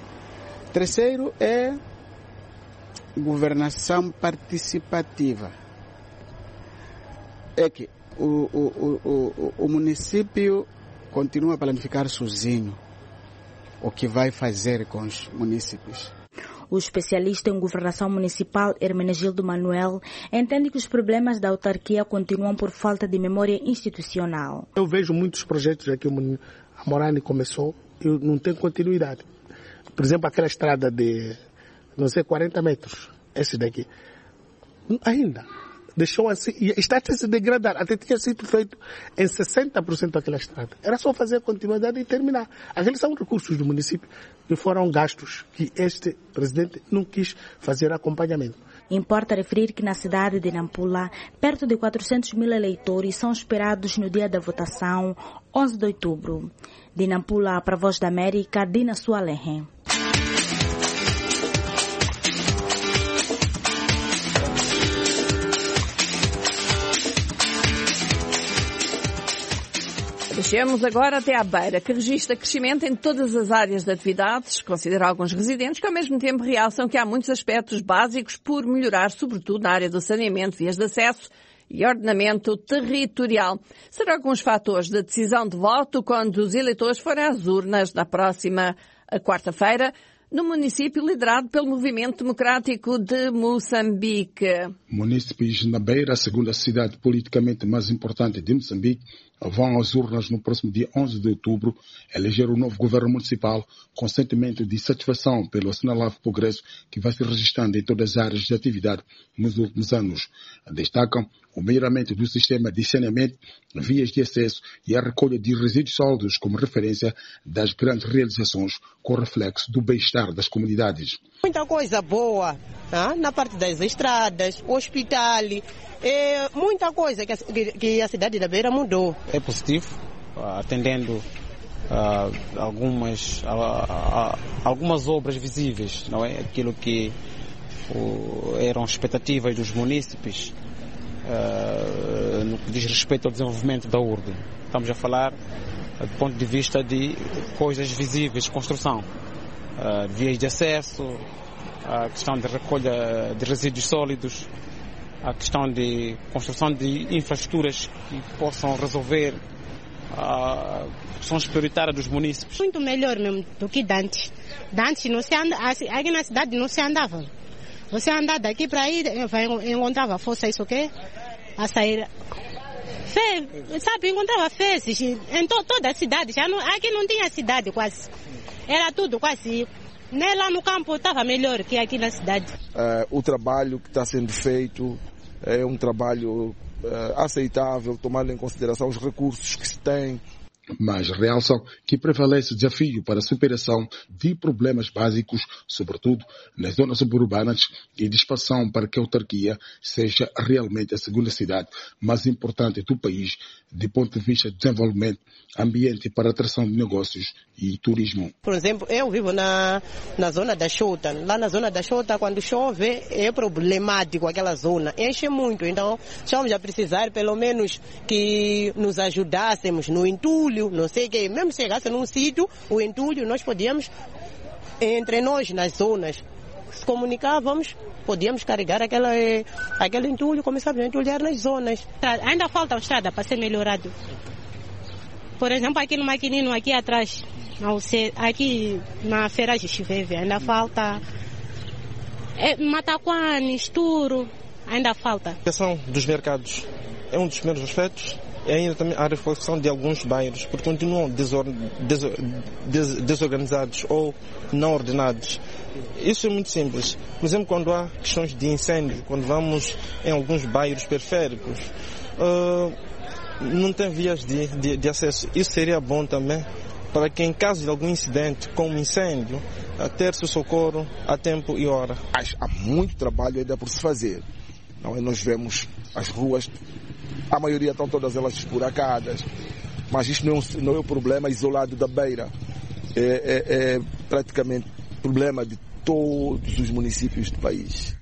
Terceiro é governação participativa. É que o, o, o, o município continua a planificar sozinho o que vai fazer com os municípios. O especialista em governação municipal, Hermenegildo Manuel, entende que os problemas da autarquia continuam por falta de memória institucional. Eu vejo muitos projetos aqui, a Morani começou e não tem continuidade. Por exemplo, aquela estrada de, não sei, quarenta metros, esse daqui, ainda deixou assim, e está a se degradar, até tinha sido feito em sessenta por cento daquela estrada. Era só fazer a continuidade e terminar. Aqueles são recursos do município que foram gastos, que este presidente não quis fazer acompanhamento. Importa referir que na cidade de Nampula, perto de quatrocentos mil eleitores são esperados no dia da votação, onze de outubro. De Nampula para a Voz da América, Dina Sualehé. Deixemos agora até à Beira, que registra crescimento em todas as áreas de atividades, considera alguns residentes que ao mesmo tempo realçam que há muitos aspectos básicos por melhorar, sobretudo na área do saneamento, vias de acesso e ordenamento territorial. Serão alguns fatores da decisão de voto quando os eleitores forem às urnas na próxima quarta-feira, no município liderado pelo Movimento Democrático de Moçambique. Munícipes na Beira, a segunda cidade politicamente mais importante de Moçambique, vão às urnas no próximo dia onze de outubro eleger o novo governo municipal com sentimento de satisfação pelo assinalável progresso que vai se registrando em todas as áreas de atividade nos últimos anos. Destacam o melhoramento do sistema de saneamento, vias de acesso e a recolha de resíduos sólidos como referência das grandes realizações com reflexo do bem-estar das comunidades. Muita coisa boa, ah, na parte das estradas, hospital, é, muita coisa que a, que a cidade da Beira mudou. É positivo, atendendo a algumas, a, a, algumas obras visíveis, não é? Aquilo que o, eram expectativas dos munícipes uh, no que diz respeito ao desenvolvimento da urbe. Estamos a falar do ponto de vista de coisas visíveis, construção, uh, vias de acesso, a questão de recolha de resíduos sólidos, a questão de construção de infraestruturas que possam resolver a questões prioritárias dos municípios. Muito melhor mesmo do que antes. Antes não se anda, aqui na cidade não se andava. Você andar daqui para aí, vai encontrava força, isso o quê? A sair. Fe, sabe, encontrava fezes em to, toda a cidade. Já não, aqui não tinha cidade quase. Era tudo quase. Nem lá no campo estava melhor que aqui na cidade. Uh, o trabalho que está sendo feito é um trabalho uh, aceitável, tomando em consideração os recursos que se tem. Mas realçam que prevalece o desafio para a superação de problemas básicos, sobretudo nas zonas suburbanas, e de expansão para que a autarquia seja realmente a segunda cidade mais importante do país, do ponto de vista de desenvolvimento, ambiente para atração de negócios e turismo. Por exemplo, eu vivo na, na zona da Xota. Lá na zona da Xota, quando chove, é problemático aquela zona. Enche muito, então estamos a precisar pelo menos que nos ajudássemos no entulho, não sei o que. Mesmo se chegasse num sítio, o entulho, nós podíamos, entre nós, nas zonas, se comunicávamos, podíamos carregar aquela, aquele entulho, começávamos a entulhar nas zonas. Ainda falta a estrada para ser melhorado. Por exemplo, aqui no Maquinino, aqui atrás, aqui na Feira de Chiveve, ainda falta é, Mataquane, Esturo, ainda falta. A questão dos mercados é um dos primeiros aspectos. E ainda também a reflexão de alguns bairros, porque continuam desor, desor, des, desorganizados ou não ordenados. Isso é muito simples. Por exemplo, quando há questões de incêndio, quando vamos em alguns bairros periféricos, uh, não tem vias de, de, de acesso. Isso seria bom também para que, em caso de algum incidente como incêndio, ter-se o socorro a tempo e hora. Há muito trabalho ainda por se fazer. Não é? Nós vemos as ruas, a maioria estão todas elas esburacadas, mas isto não é um, não é um problema isolado da Beira. É, é, é praticamente problema de todos os municípios do país.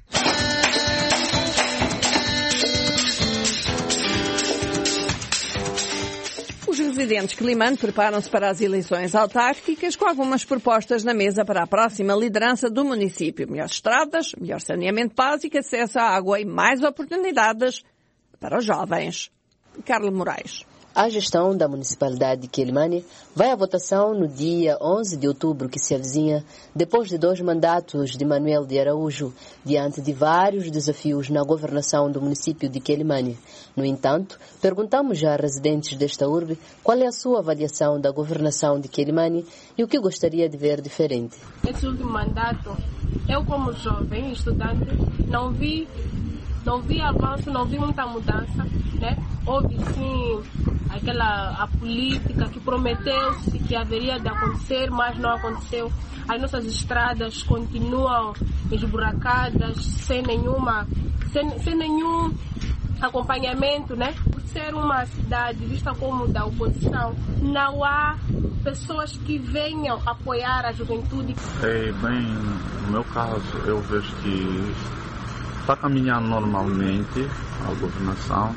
Os residentes quilimano preparam-se para as eleições autárquicas com algumas propostas na mesa para a próxima liderança do município. Melhores estradas, melhor saneamento básico, acesso à água e mais oportunidades para os jovens. Carlos Moraes. A gestão da Municipalidade de Quelimane vai à votação no dia onze de outubro, que se avizinha, depois de dois mandatos de Manuel de Araújo, diante de vários desafios na governação do município de Quelimane. No entanto, perguntamos já a residentes desta urbe qual é a sua avaliação da governação de Quelimane e o que gostaria de ver diferente. Esse último mandato, eu como jovem estudante, não vi Não vi avanço, não vi muita mudança, né? Houve sim aquela a política que prometeu-se que haveria de acontecer, mas não aconteceu. As nossas estradas continuam esburacadas, sem nenhuma, sem, sem nenhum acompanhamento, né? Por ser uma cidade vista como da oposição, não há pessoas que venham apoiar a juventude. É, bem, no meu caso, eu vejo que está caminhando normalmente a governação.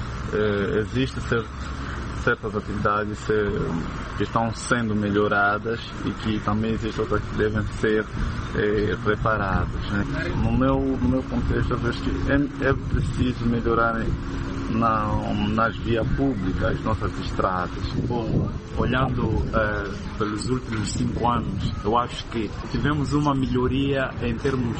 É, Existem certas atividades que estão sendo melhoradas e que também existem outras que devem ser é, reparadas. Né? No, meu, no meu contexto, eu vejo que é, é preciso melhorar na, nas vias públicas, as nossas estradas. Bom, olhando é, pelos últimos cinco anos, eu acho que tivemos uma melhoria em termos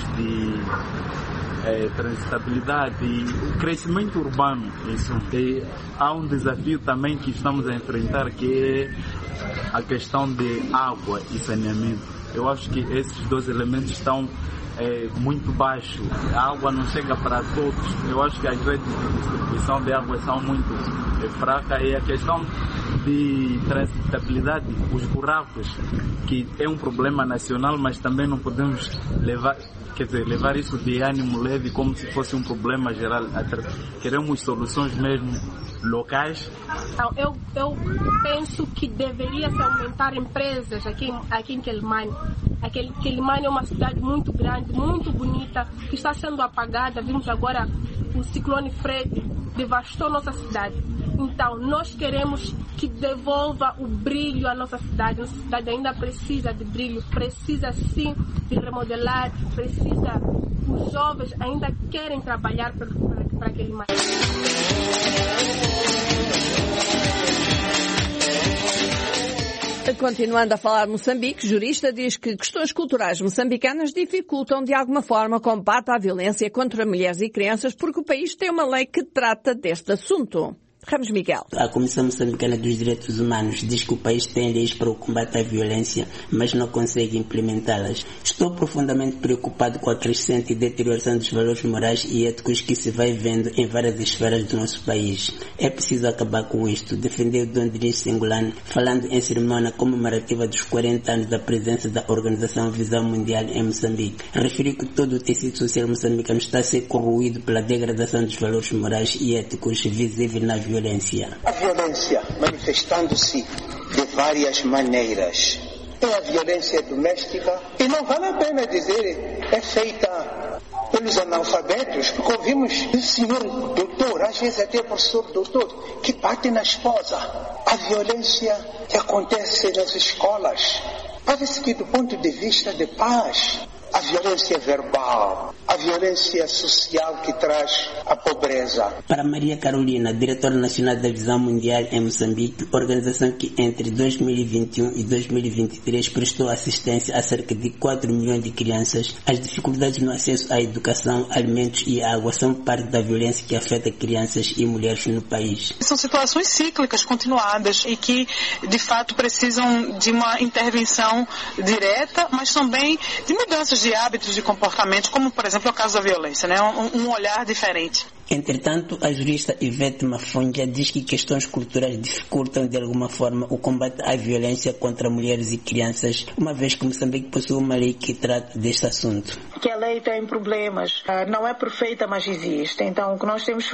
de É, transitabilidade e o crescimento urbano. Isso. E há um desafio também que estamos a enfrentar, que é a questão de água e saneamento. Eu acho que esses dois elementos estão é, muito baixos. A água não chega para todos. Eu acho que as redes de distribuição de água são muito é, fracas, e a questão de transitabilidade, os buracos, que é um problema nacional, mas também não podemos levar Quer dizer, levar isso de ânimo leve como se fosse um problema geral. Queremos soluções mesmo locais. Então, eu, eu penso que deveria se aumentar empresas aqui, aqui em Quelimane. Quelimane é uma cidade muito grande, muito bonita, que está sendo apagada. Vimos agora o ciclone Fred, devastou nossa cidade. Então, nós queremos que devolva o brilho à nossa cidade. Nossa cidade ainda precisa de brilho, precisa sim de remodelar, precisa. Os jovens ainda querem trabalhar para, para, para aquele mais. Continuando a falar de Moçambique, jurista diz que questões culturais moçambicanas dificultam de alguma forma o combate à violência contra mulheres e crianças porque o país tem uma lei que trata deste assunto. Ramos Miguel. A Comissão Moçambicana dos Direitos Humanos diz que o país tem leis para o combate à violência, mas não consegue implementá-las. Estou profundamente preocupado com a crescente deterioração dos valores morais e éticos que se vai vendo em várias esferas do nosso país. É preciso acabar com isto, defendeu Dom Dinis Sengulano, falando em cerimônia comemorativa dos quarenta anos da presença da Organização Visão Mundial em Moçambique. Referiu que todo o tecido social moçambicano está a ser corroído pela degradação dos valores morais e éticos visíveis na violência. A violência manifestando-se de várias maneiras. Tem a violência doméstica e não vale a pena dizer é feita pelos analfabetos, porque ouvimos o senhor doutor, às vezes até o professor doutor, que bate na esposa. A violência que acontece nas escolas. Parece que do ponto de vista de paz, a violência verbal, a violência social que traz a pobreza. Para Maria Carolina, diretora nacional da Visão Mundial em Moçambique, organização que entre dois mil e vinte e um e dois mil e vinte e três prestou assistência a cerca de quatro milhões de crianças, as dificuldades no acesso à educação, alimentos e água são parte da violência que afeta crianças e mulheres no país. São situações cíclicas, continuadas e que, de fato, precisam de uma intervenção direta, mas também de mudanças de hábitos, de comportamentos, como, por exemplo, é o caso da violência, né? um, um olhar diferente. Entretanto, a jurista Ivete Mafonja diz que questões culturais dificultam de alguma forma o combate à violência contra mulheres e crianças, uma vez que Moçambique possui uma lei que trata deste assunto. Que a lei tem problemas, não é perfeita, mas existe. Então, o que nós temos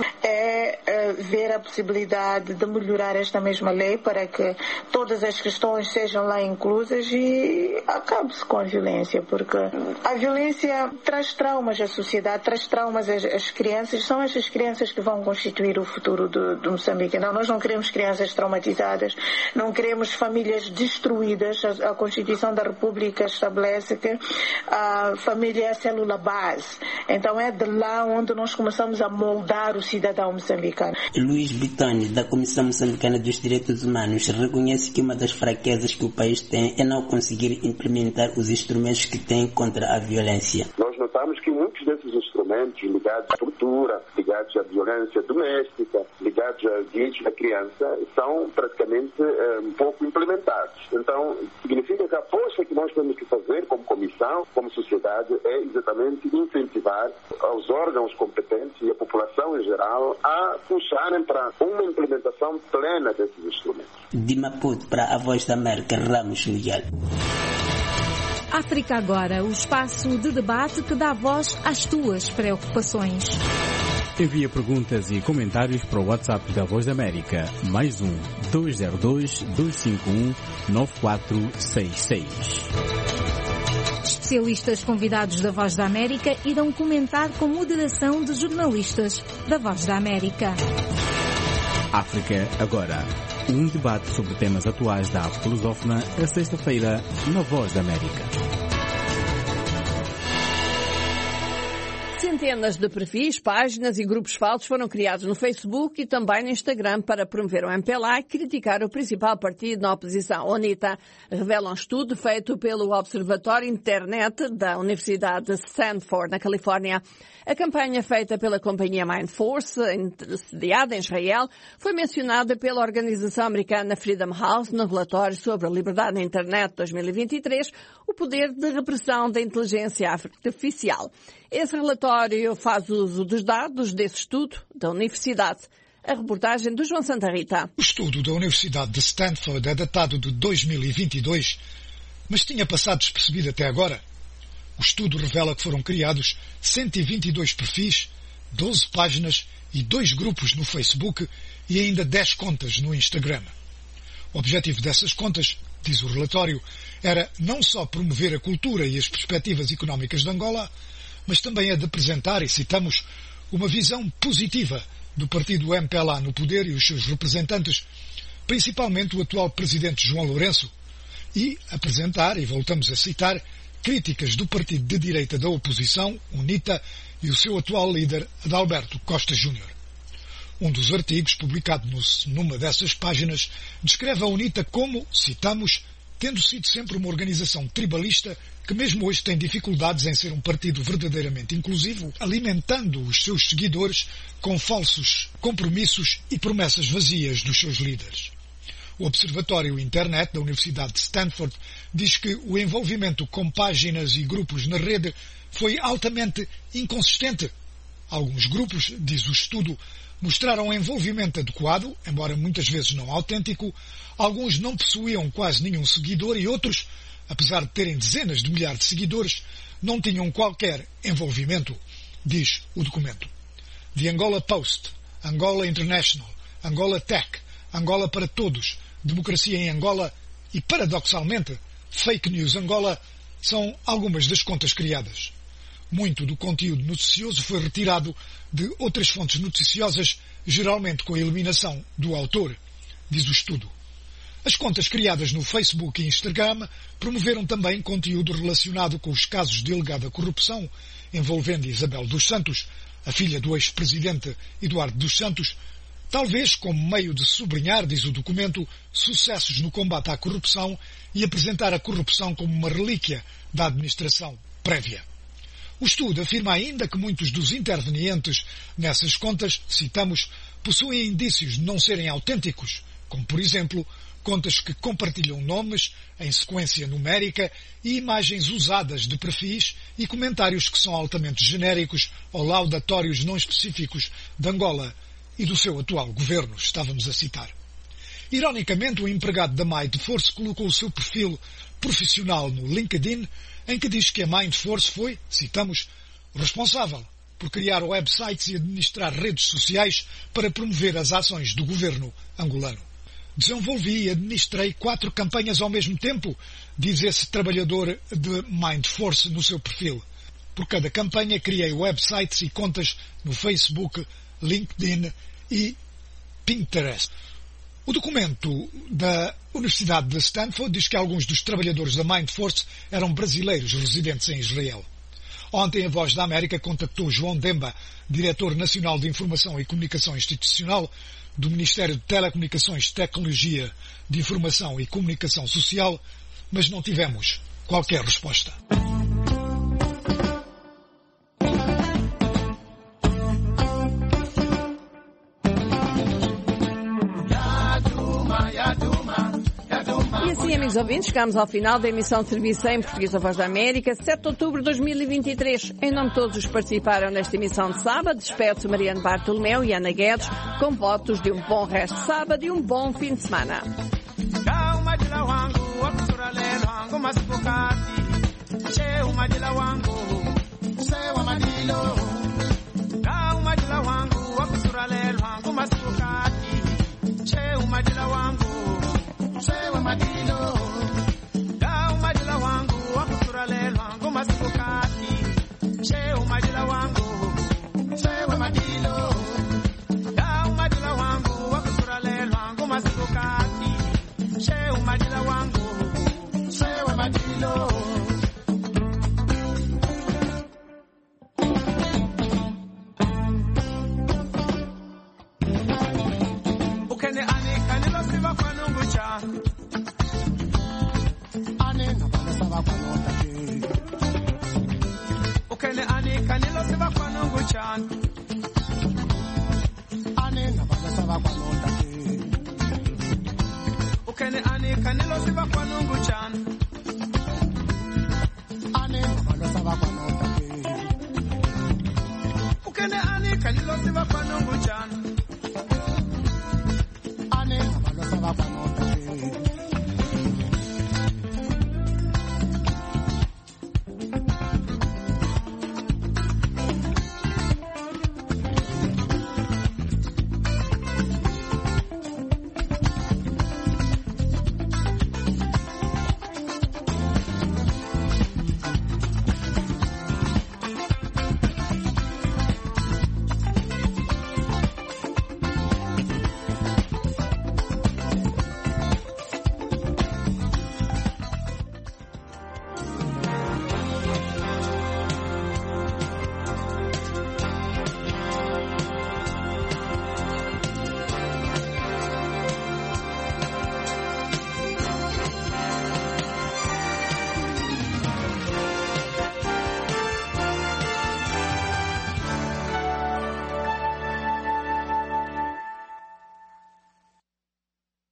é ver a possibilidade de melhorar esta mesma lei para que todas as questões sejam lá inclusas e acabe-se com a violência, porque a violência traz traumas à sociedade, traz traumas às, às crianças, são as crianças que vão constituir o futuro do, do Moçambique. Não, nós não queremos crianças traumatizadas, não queremos famílias destruídas. A, a Constituição da República estabelece que a família é a célula base. Então é de lá onde nós começamos a moldar o cidadão moçambicano. Luís Bitoni, da Comissão Moçambicana dos Direitos Humanos, reconhece que uma das fraquezas que o país tem é não conseguir implementar os instrumentos que tem contra a violência. Nós notamos que muitos desses instrumentos ligados à tortura, ligados à violência doméstica, ligados aos direitos da criança, são praticamente um pouco implementados. Então, significa que a força que nós temos que fazer como comissão, como sociedade, é exatamente incentivar os órgãos competentes e a população em geral a puxarem para uma implementação plena desses instrumentos. De Maputo para a Voz da América, Ramos Miguel. África Agora, o espaço de debate que dá voz às tuas preocupações. Envia perguntas e comentários para o WhatsApp da Voz da América, mais um dois zero dois, dois cinco um, nove quatro seis seis. Especialistas convidados da Voz da América irão comentar com moderação de jornalistas da Voz da América. África Agora, um debate sobre temas atuais da África lusófona, a sexta-feira, na Voz da América. Centenas de perfis, páginas e grupos falsos foram criados no Facebook e também no Instagram para promover o M P L A e criticar o principal partido na oposição, a UNITA. Revela um estudo feito pelo Observatório Internet da Universidade de Stanford, na Califórnia. A campanha feita pela companhia Mindforce, sediada em Israel, foi mencionada pela organização americana Freedom House no relatório sobre a liberdade na internet dois mil e vinte e três, o poder de repressão da inteligência artificial. Esse relatório faz uso dos dados desse estudo da Universidade. A reportagem do João Santa Rita. O estudo da Universidade de Stanford é datado de dois mil e vinte e dois, mas tinha passado despercebido até agora. O estudo revela que foram criados cento e vinte e dois perfis, doze páginas e dois grupos no Facebook e ainda dez contas no Instagram. O objetivo dessas contas, diz o relatório, era não só promover a cultura e as perspectivas económicas de Angola, mas também a de apresentar, e citamos, uma visão positiva do partido M P L A no poder e os seus representantes, principalmente o atual presidente João Lourenço, e apresentar, e voltamos a citar, críticas do partido de direita da oposição, UNITA, e o seu atual líder, Adalberto Costa Júnior. Um dos artigos, publicado no, numa dessas páginas, descreve a UNITA como, citamos, tendo sido sempre uma organização tribalista que mesmo hoje tem dificuldades em ser um partido verdadeiramente inclusivo, alimentando os seus seguidores com falsos compromissos e promessas vazias dos seus líderes. O Observatório Internet da Universidade de Stanford diz que o envolvimento com páginas e grupos na rede foi altamente inconsistente. Alguns grupos, diz o estudo, mostraram um envolvimento adequado, embora muitas vezes não autêntico. Alguns não possuíam quase nenhum seguidor e outros, apesar de terem dezenas de milhares de seguidores, não tinham qualquer envolvimento, diz o documento. The Angola Post, Angola International, Angola Tech, Angola para Todos, Democracia em Angola e, paradoxalmente, Fake News Angola são algumas das contas criadas. Muito do conteúdo noticioso foi retirado de outras fontes noticiosas, geralmente com a eliminação do autor, diz o estudo. As contas criadas no Facebook e Instagram promoveram também conteúdo relacionado com os casos de alegada corrupção envolvendo Isabel dos Santos, a filha do ex-presidente Eduardo dos Santos, talvez como meio de sublinhar, diz o documento, sucessos no combate à corrupção e apresentar a corrupção como uma relíquia da administração prévia. O estudo afirma ainda que muitos dos intervenientes nessas contas, citamos, possuem indícios de não serem autênticos, como, por exemplo, contas que compartilham nomes em sequência numérica e imagens usadas de perfis e comentários que são altamente genéricos ou laudatórios não específicos de Angola e do seu atual governo, estávamos a citar. Ironicamente, o empregado da Mindforce colocou o seu perfil profissional no LinkedIn, em que diz que a Mindforce foi, citamos, responsável por criar websites e administrar redes sociais para promover as ações do governo angolano. Desenvolvi e administrei quatro campanhas ao mesmo tempo, diz esse trabalhador de Mindforce no seu perfil. Por cada campanha criei websites e contas no Facebook, LinkedIn e Pinterest. O documento da Universidade de Stanford diz que alguns dos trabalhadores da Mindforce eram brasileiros residentes em Israel. Ontem a Voz da América contactou João Demba, diretor nacional de Informação e Comunicação Institucional do Ministério de Telecomunicações, Tecnologia de Informação e Comunicação Social, mas não tivemos qualquer resposta. E assim, amigos ouvintes, chegamos ao final da emissão de serviço em português da Voz da América, sete de outubro de dois mil e vinte e três. Em nome de todos os que participaram nesta emissão de sábado, despede-se Mariano Bartolomeu e Ana Guedes, com votos de um bom resto de sábado e um bom fim de semana. Sewa madilo, gau madila wangu, wakusuralelwa wangu masukati. Sewa madila wangu, sewa madilo, gau madila wangu, wakusuralelwa wangu masukati. Sewa madila wangu, sewa madilo. Ukene ane kanilo siva kwa nungu cha. Ukene ani kanilo siba kwa nungu chan. Ane na bana saba kwa nota ke. Ukene ani kanilo siba kwa nungu chan. Ane na bana saba kwa nota ke. Ukene ani kanilo siba kwa nungu chan. Ane na bana saba kwa nota ke.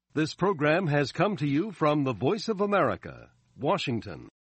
This program has come to you from the Voice of America, Washington.